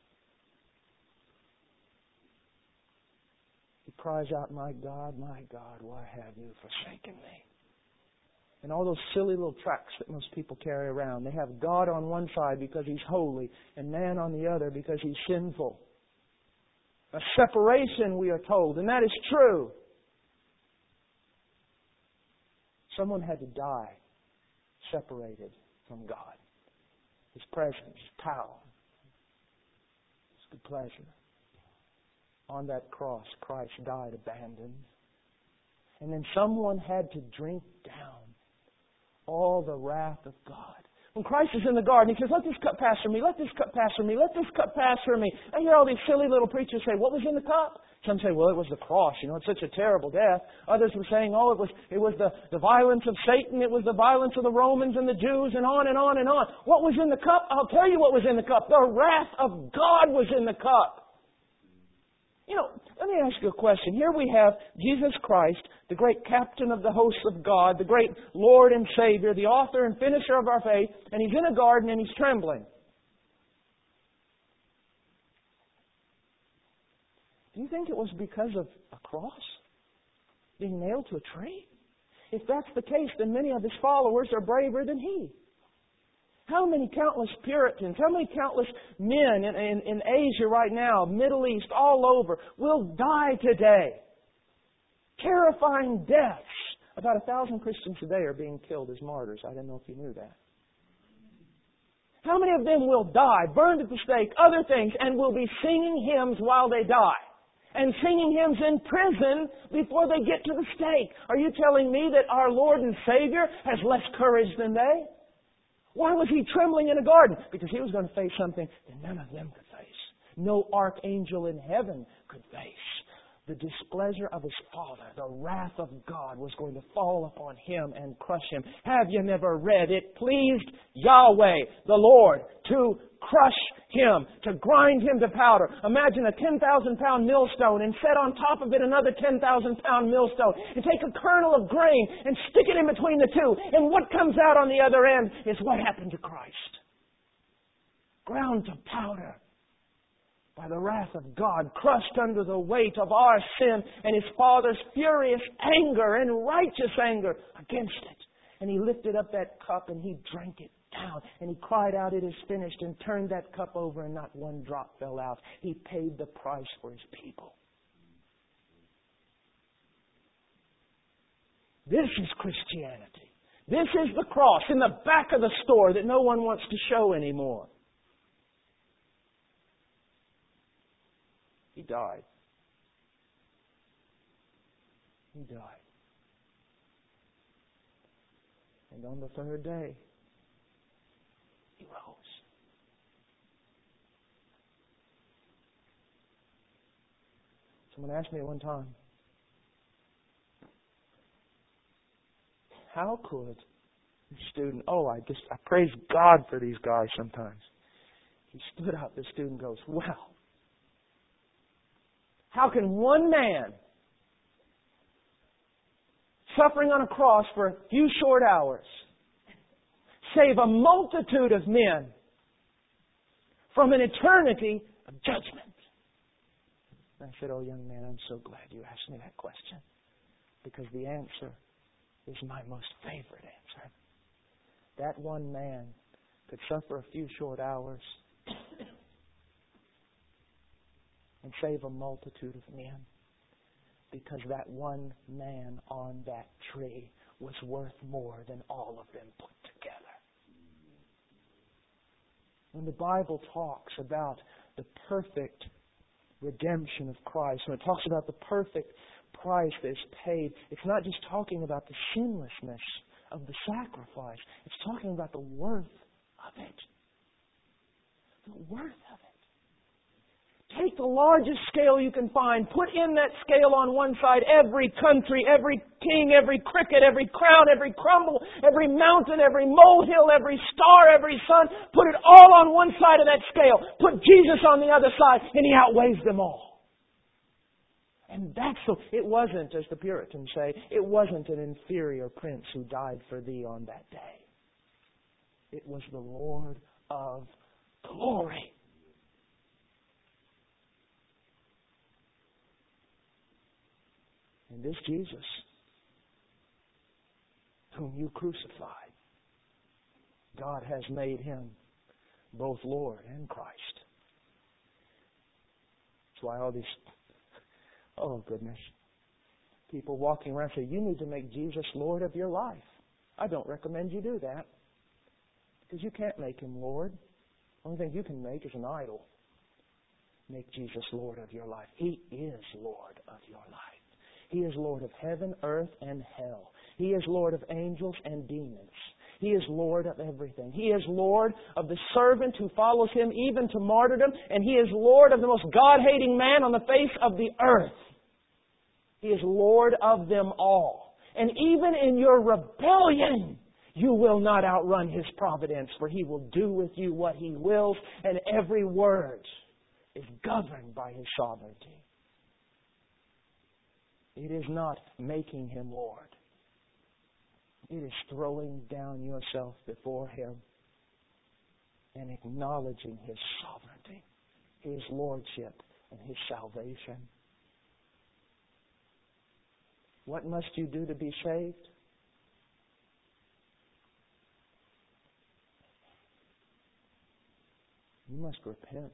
He cries out, my God, my God, why have you forsaken me? And all those silly little tracts that most people carry around, they have God on one side because He's holy, and man on the other because He's sinful. A separation, we are told, and that is true. Someone had to die separated from God. His presence, His power, His good pleasure. On that cross, Christ died abandoned. And then someone had to drink down all the wrath of God. When Christ is in the garden, He says, let this cup pass from me, let this cup pass from me, let this cup pass from me. I hear all these silly little preachers say, what was in the cup? Some say, well, it was the cross. You know, it's such a terrible death. Others were saying, oh, it was it was the, the violence of Satan. It was the violence of the Romans and the Jews, and on and on and on. What was in the cup? I'll tell you what was in the cup. The wrath of God was in the cup. You know, let me ask you a question. Here we have Jesus Christ, the great captain of the hosts of God, the great Lord and Savior, the author and finisher of our faith, and He's in a garden and He's trembling. Do you think it was because of a cross? Being nailed to a tree? If that's the case, then many of His followers are braver than He. How many countless Puritans, how many countless men in, in, in Asia right now, Middle East, all over, will die today? Terrifying deaths. About a thousand Christians today are being killed as martyrs. I don't know if you knew that. How many of them will die, burned at the stake, other things, and will be singing hymns while they die? And singing hymns in prison before they get to the stake. Are you telling me that our Lord and Savior has less courage than they? Why was He trembling in a garden? Because He was going to face something that none of them could face. No archangel in heaven could face. The displeasure of His Father, the wrath of God was going to fall upon Him and crush Him. Have you never read it? Pleased Yahweh, the Lord, to crush Him, to grind Him to powder. Imagine a ten thousand pound millstone and set on top of it another ten thousand pound millstone. And take a kernel of grain and stick it in between the two. And what comes out on the other end is what happened to Christ. Ground to powder by the wrath of God, crushed under the weight of our sin and His Father's furious anger and righteous anger against it. And He lifted up that cup and He drank it down. And He cried out, it is finished, and turned that cup over and not one drop fell out. He paid the price for His people. This is Christianity. This is the cross in the back of the store that no one wants to show anymore. He died. He died. And on the third day, He rose. Someone asked me at one time, how could a student, oh, I just, I praise God for these guys sometimes. He stood up, the student goes, well, how can one man suffering on a cross for a few short hours save a multitude of men from an eternity of judgment? And I said, oh, young man, I'm so glad you asked me that question, because the answer is my most favorite answer. That one man could suffer a few short hours and save a multitude of men, because that one man on that tree was worth more than all of them put together. When the Bible talks about the perfect redemption of Christ, when it talks about the perfect price that is paid, it's not just talking about the sinlessness of the sacrifice. It's talking about the worth of it. The worth of it. Take the largest scale you can find. Put in that scale on one side every country, every king, every cricket, every crown, every crumble, every mountain, every molehill, every star, every sun. Put it all on one side of that scale. Put Jesus on the other side, and He outweighs them all. And that's the, it wasn't, as the Puritans say, it wasn't an inferior prince who died for thee on that day. It was the Lord of glory. And this Jesus, whom you crucified, God has made Him both Lord and Christ. That's why all these, oh goodness, people walking around say, you need to make Jesus Lord of your life. I don't recommend you do that, because you can't make Him Lord. The only thing you can make is an idol. Make Jesus Lord of your life. He is Lord of your life. He is Lord of heaven, earth, and hell. He is Lord of angels and demons. He is Lord of everything. He is Lord of the servant who follows Him even to martyrdom. And He is Lord of the most God-hating man on the face of the earth. He is Lord of them all. And even in your rebellion, you will not outrun His providence, for He will do with you what He wills, and every word is governed by His sovereignty. It is not making Him Lord. It is throwing down yourself before Him and acknowledging His sovereignty, His lordship, and His salvation. What must you do to be saved? You must repent.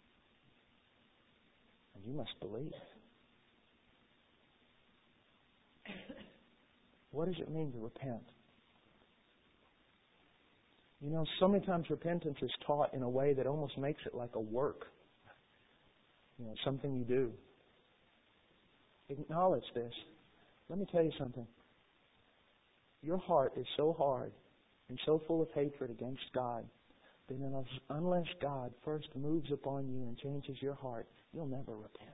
And you must believe. What does it mean to repent? You know, so many times repentance is taught in a way that almost makes it like a work. You know, something you do. Acknowledge this. Let me tell you something. Your heart is so hard and so full of hatred against God that unless God first moves upon you and changes your heart, you'll never repent.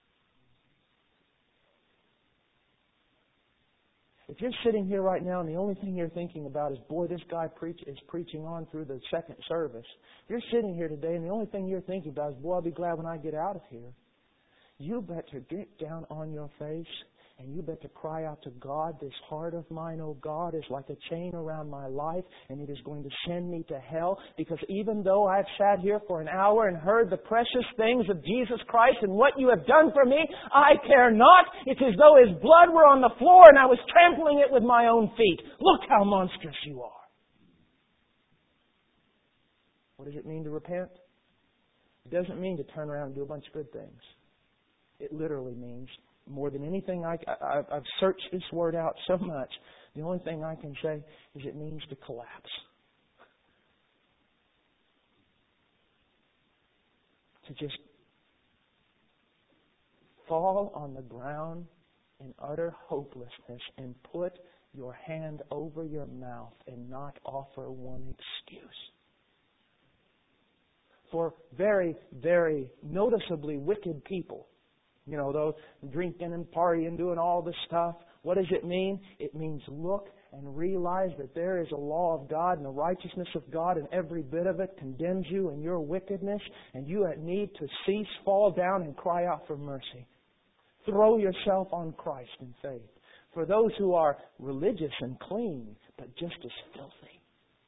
If you're sitting here right now and the only thing you're thinking about is, boy, this guy preach, is preaching on through the second service. If you're sitting here today and the only thing you're thinking about is, boy, I'll be glad when I get out of here. You better get down on your face and you better cry out to God. This heart of mine, oh God, is like a chain around my life, and it is going to send me to hell, because even though I've sat here for an hour and heard the precious things of Jesus Christ and what you have done for me, I care not. It's as though His blood were on the floor and I was trampling it with my own feet. Look how monstrous you are. What does it mean to repent? It doesn't mean to turn around and do a bunch of good things. It literally means, more than anything, I, I, I've searched this word out so much. The only thing I can say is it means to collapse. To just fall on the ground in utter hopelessness and put your hand over your mouth and not offer one excuse. For very, very noticeably wicked people, you know, those drinking and partying, doing all this stuff, what does it mean? It means look and realize that there is a law of God and a righteousness of God, and every bit of it condemns you and your wickedness, and you need to cease, fall down, and cry out for mercy. Throw yourself on Christ in faith. For those who are religious and clean, but just as filthy.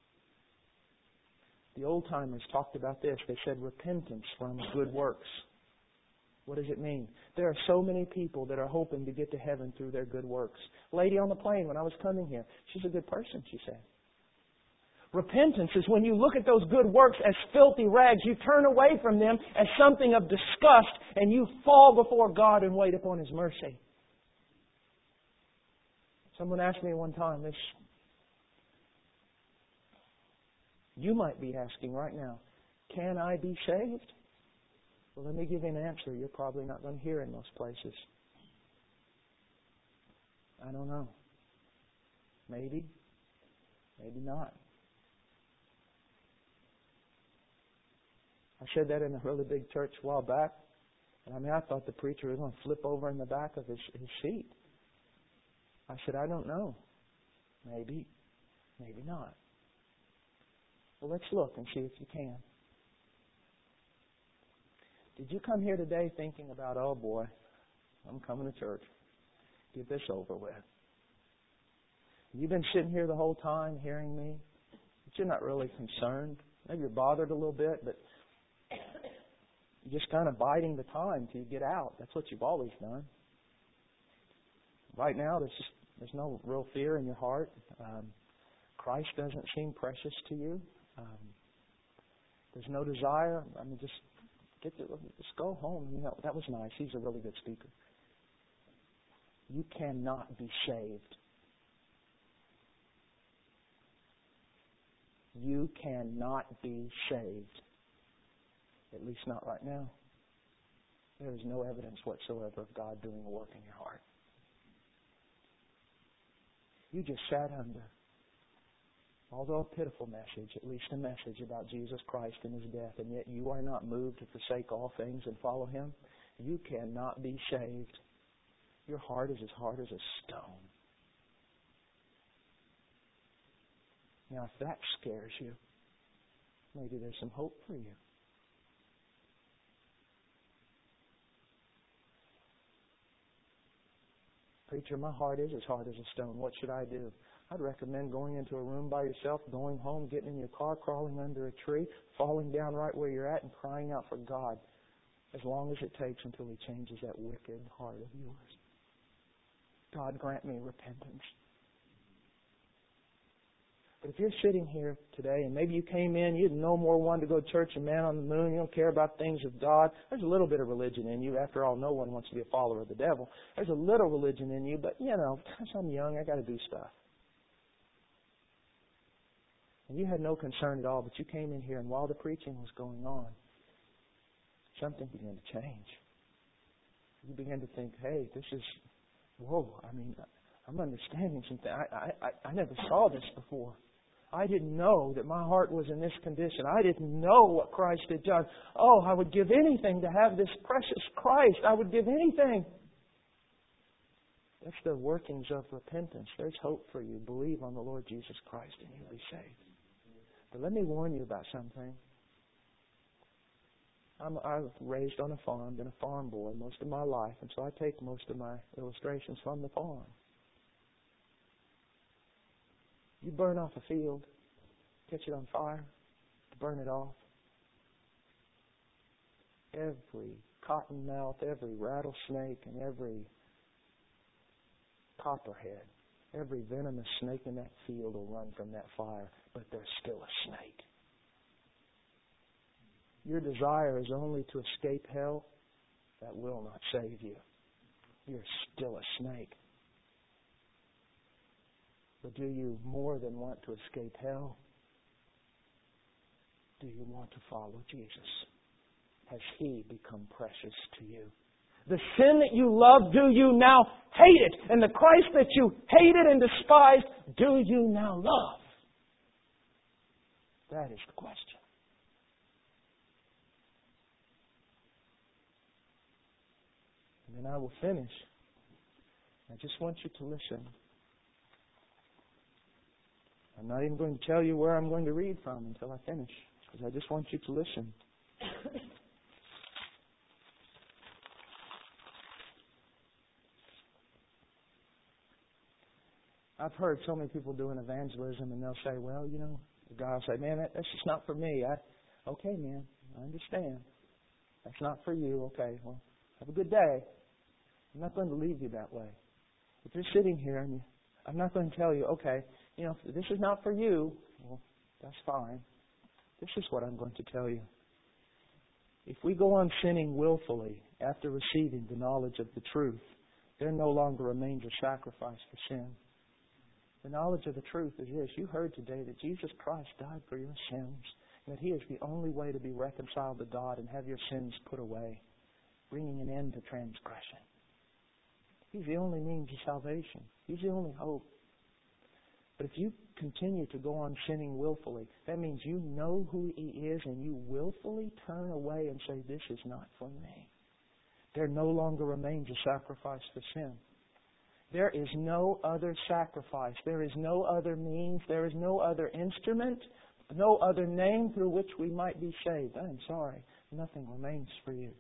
The old-timers talked about this. They said repentance from good works. What does it mean? There are so many people that are hoping to get to heaven through their good works. Lady on the plane, when I was coming here, she's a good person, she said. Repentance is when you look at those good works as filthy rags, you turn away from them as something of disgust, and you fall before God and wait upon His mercy. Someone asked me one time, this, you might be asking right now, can I be saved? Well, let me give you an answer you're probably not going to hear in most places. I don't know. Maybe. Maybe not. I said that in a really big church a while back. And I mean, I thought the preacher was going to flip over in the back of his, his seat. I said, I don't know. Maybe. Maybe not. Well, let's look and see if you can. Did you come here today thinking about, oh boy, I'm coming to church. Get this over with. You've been sitting here the whole time hearing me, but you're not really concerned. Maybe you're bothered a little bit, but you're just kind of biding the time till you get out. That's what you've always done. Right now, there's just there's no real fear in your heart. Um, Christ doesn't seem precious to you. Um, there's no desire. I mean, just get to, just go home. You know, that was nice. He's a really good speaker. You cannot be saved. You cannot be saved. At least not right now. There is no evidence whatsoever of God doing a work in your heart. You just sat under, although a pitiful message, at least a message about Jesus Christ and His death, and yet you are not moved to forsake all things and follow Him. You cannot be saved. Your heart is as hard as a stone. Now, if that scares you, maybe there's some hope for you. Preacher, my heart is as hard as a stone. What should I do? I'd recommend going into a room by yourself, going home, getting in your car, crawling under a tree, falling down right where you're at, and crying out for God as long as it takes until He changes that wicked heart of yours. God, grant me repentance. But if you're sitting here today and maybe you came in, you no more wanted to go to church and man on the moon, you don't care about things of God, there's a little bit of religion in you. After all, no one wants to be a follower of the devil. There's a little religion in you, but, you know, because I'm young, I got to do stuff. And you had no concern at all, but you came in here and while the preaching was going on, something began to change. You began to think, hey, this is, whoa, I mean, I'm understanding something. I, I, I never saw this before. I didn't know that my heart was in this condition. I didn't know what Christ had done. Oh, I would give anything to have this precious Christ. I would give anything. That's the workings of repentance. There's hope for you. Believe on the Lord Jesus Christ and you'll be saved. But let me warn you about something. I'm, I was raised on a farm, been a farm boy most of my life, and so I take most of my illustrations from the farm. You burn off a field, catch it on fire, burn it off. Every cottonmouth, every rattlesnake, and every copperhead, every venomous snake in that field will run from that fire, but there's still a snake. Your desire is only to escape hell. That will not save you. You're still a snake. But do you more than want to escape hell? Do you want to follow Jesus? Has He become precious to you? The sin that you love, do you now hate it? And the Christ that you hated and despised, do you now love? That is the question. And then I will finish. I just want you to listen. I'm not even going to tell you where I'm going to read from until I finish, because I just want you to listen. I've heard so many people doing evangelism, and they'll say, well, you know, the guy will say, man, that, that's just not for me. I, okay, man, I understand. That's not for you. Okay, well, have a good day. I'm not going to leave you that way. If you're sitting here, and you, I'm not going to tell you, okay, you know, if this is not for you, well, that's fine. This is what I'm going to tell you. If we go on sinning willfully after receiving the knowledge of the truth, there no longer remains a sacrifice for sin. The knowledge of the truth is this. You heard today that Jesus Christ died for your sins, and that He is the only way to be reconciled to God and have your sins put away, bringing an end to transgression. He's the only means of salvation. He's the only hope. But if you continue to go on sinning willfully, that means you know who He is and you willfully turn away and say, this is not for me. There no longer remains a sacrifice for sin. There is no other sacrifice. There is no other means. There is no other instrument, no other name through which we might be saved. I'm sorry, nothing remains for you.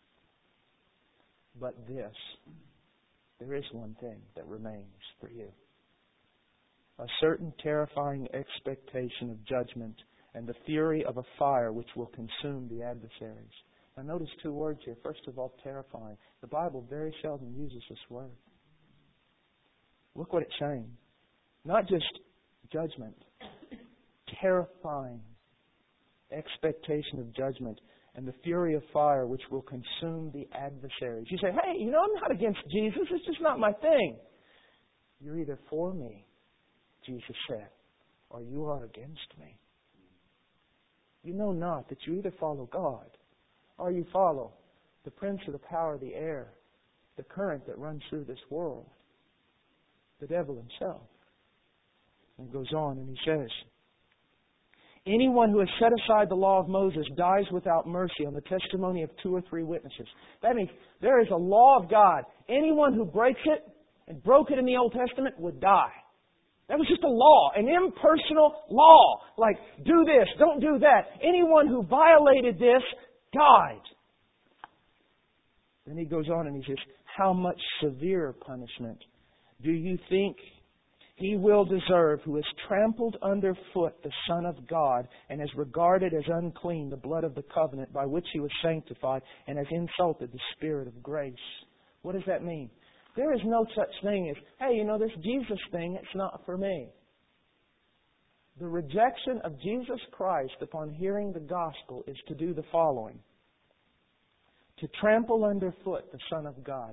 But this, there is one thing that remains for you. A certain terrifying expectation of judgment and the fury of a fire which will consume the adversaries. Now notice two words here. First of all, terrifying. The Bible very seldom uses this word. Look what it's saying. Not just judgment. Terrifying expectation of judgment and the fury of fire which will consume the adversaries. You say, hey, you know, I'm not against Jesus. It's just not my thing. You're either for me, Jesus said, or you are against me. You know not that you either follow God or you follow the prince of the power of the air, the current that runs through this world, the devil himself. And he goes on and he says, anyone who has set aside the law of Moses dies without mercy on the testimony of two or three witnesses. That means there is a law of God. Anyone who breaks it and broke it in the Old Testament would die. That was just a law, an impersonal law. Like, do this, don't do that. Anyone who violated this died. Then he goes on and he says, how much severe punishment do you think he will deserve who has trampled underfoot the Son of God and has regarded as unclean the blood of the covenant by which He was sanctified and has insulted the Spirit of grace? What does that mean? There is no such thing as, hey, you know, this Jesus thing, it's not for me. The rejection of Jesus Christ upon hearing the gospel is to do the following. To trample underfoot the Son of God.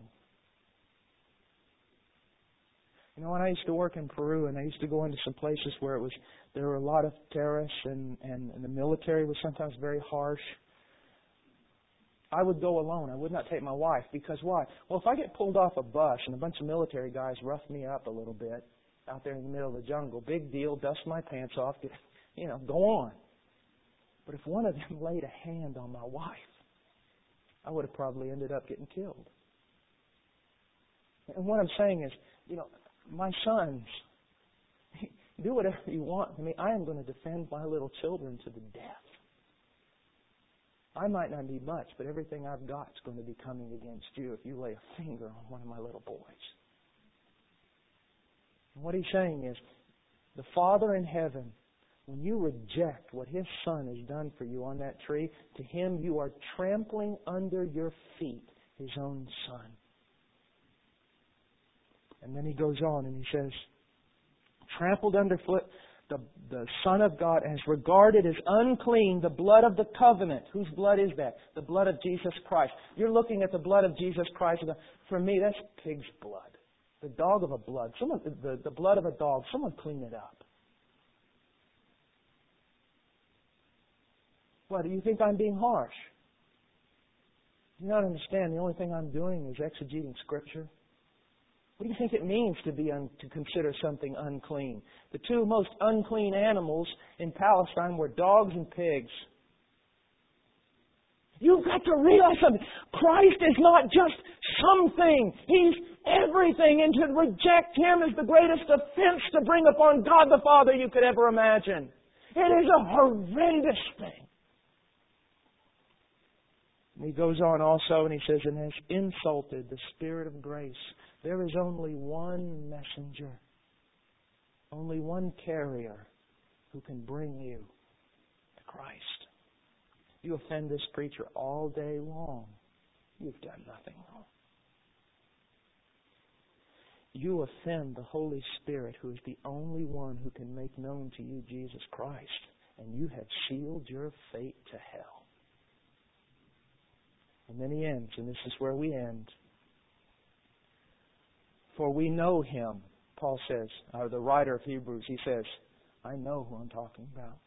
You know, when I used to work in Peru and I used to go into some places where it was there were a lot of terrorists and, and, and the military was sometimes very harsh, I would go alone. I would not take my wife. Because why? Well, if I get pulled off a bus and a bunch of military guys rough me up a little bit out there in the middle of the jungle, big deal, dust my pants off, get, you know, go on. But if one of them laid a hand on my wife, I would have probably ended up getting killed. And what I'm saying is, you know, my sons, do whatever you want. I mean, I am going to defend my little children to the death. I might not need much, but everything I've got is going to be coming against you if you lay a finger on one of my little boys. And what he's saying is, the Father in heaven, when you reject what His Son has done for you on that tree, to Him you are trampling under your feet His own Son. And then he goes on and he says, trampled underfoot the, the Son of God has regarded as unclean the blood of the covenant. Whose blood is that? The blood of Jesus Christ. You're looking at the blood of Jesus Christ. For me, that's pig's blood. The dog of a blood. Someone, the, the blood of a dog. Someone clean it up. What, do you think I'm being harsh? You don't understand. The only thing I'm doing is exegeting Scripture. What do you think it means to be un- to consider something unclean? The two most unclean animals in Palestine were dogs and pigs. You've got to realize something. Christ is not just something. He's everything. And to reject Him is the greatest offense to bring upon God the Father you could ever imagine. It is a horrendous thing. And he goes on also and he says, and has insulted the Spirit of grace. There is only one messenger, only one carrier who can bring you to Christ. You offend this preacher all day long, you've done nothing wrong. You offend the Holy Spirit, who is the only one who can make known to you Jesus Christ, and you have sealed your fate to hell. And then he ends, and this is where we end. For we know Him, Paul says, or the writer of Hebrews, he says, I know who I'm talking about.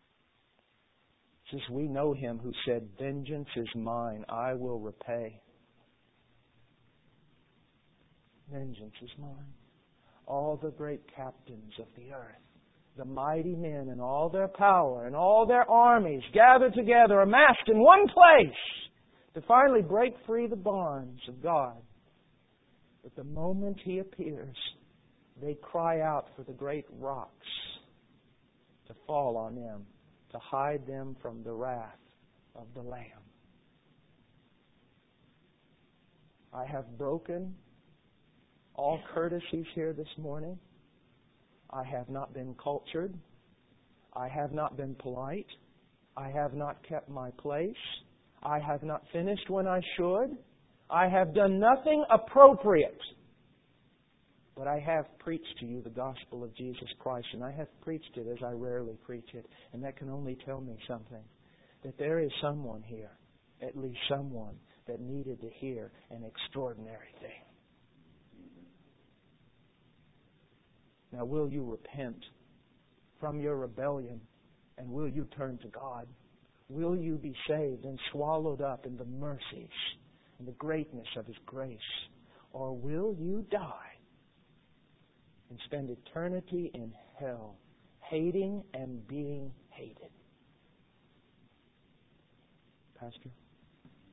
He says, we know Him who said, vengeance is mine, I will repay. Vengeance is mine. All the great captains of the earth, the mighty men and all their power and all their armies gathered together, amassed in one place, to finally break free the bonds of God. But the moment He appears, they cry out for the great rocks to fall on them, to hide them from the wrath of the Lamb. I have broken all courtesies here this morning. I have not been cultured. I have not been polite. I have not kept my place. I have not finished when I should. I have done nothing appropriate. But I have preached to you the gospel of Jesus Christ, and I have preached it as I rarely preach it. And that can only tell me something. That there is someone here, at least someone, that needed to hear an extraordinary thing. Now, will you repent from your rebellion, and will you turn to God? Will you be saved and swallowed up in the mercies and the greatness of His grace? Or will you die and spend eternity in hell, hating and being hated? Pastor?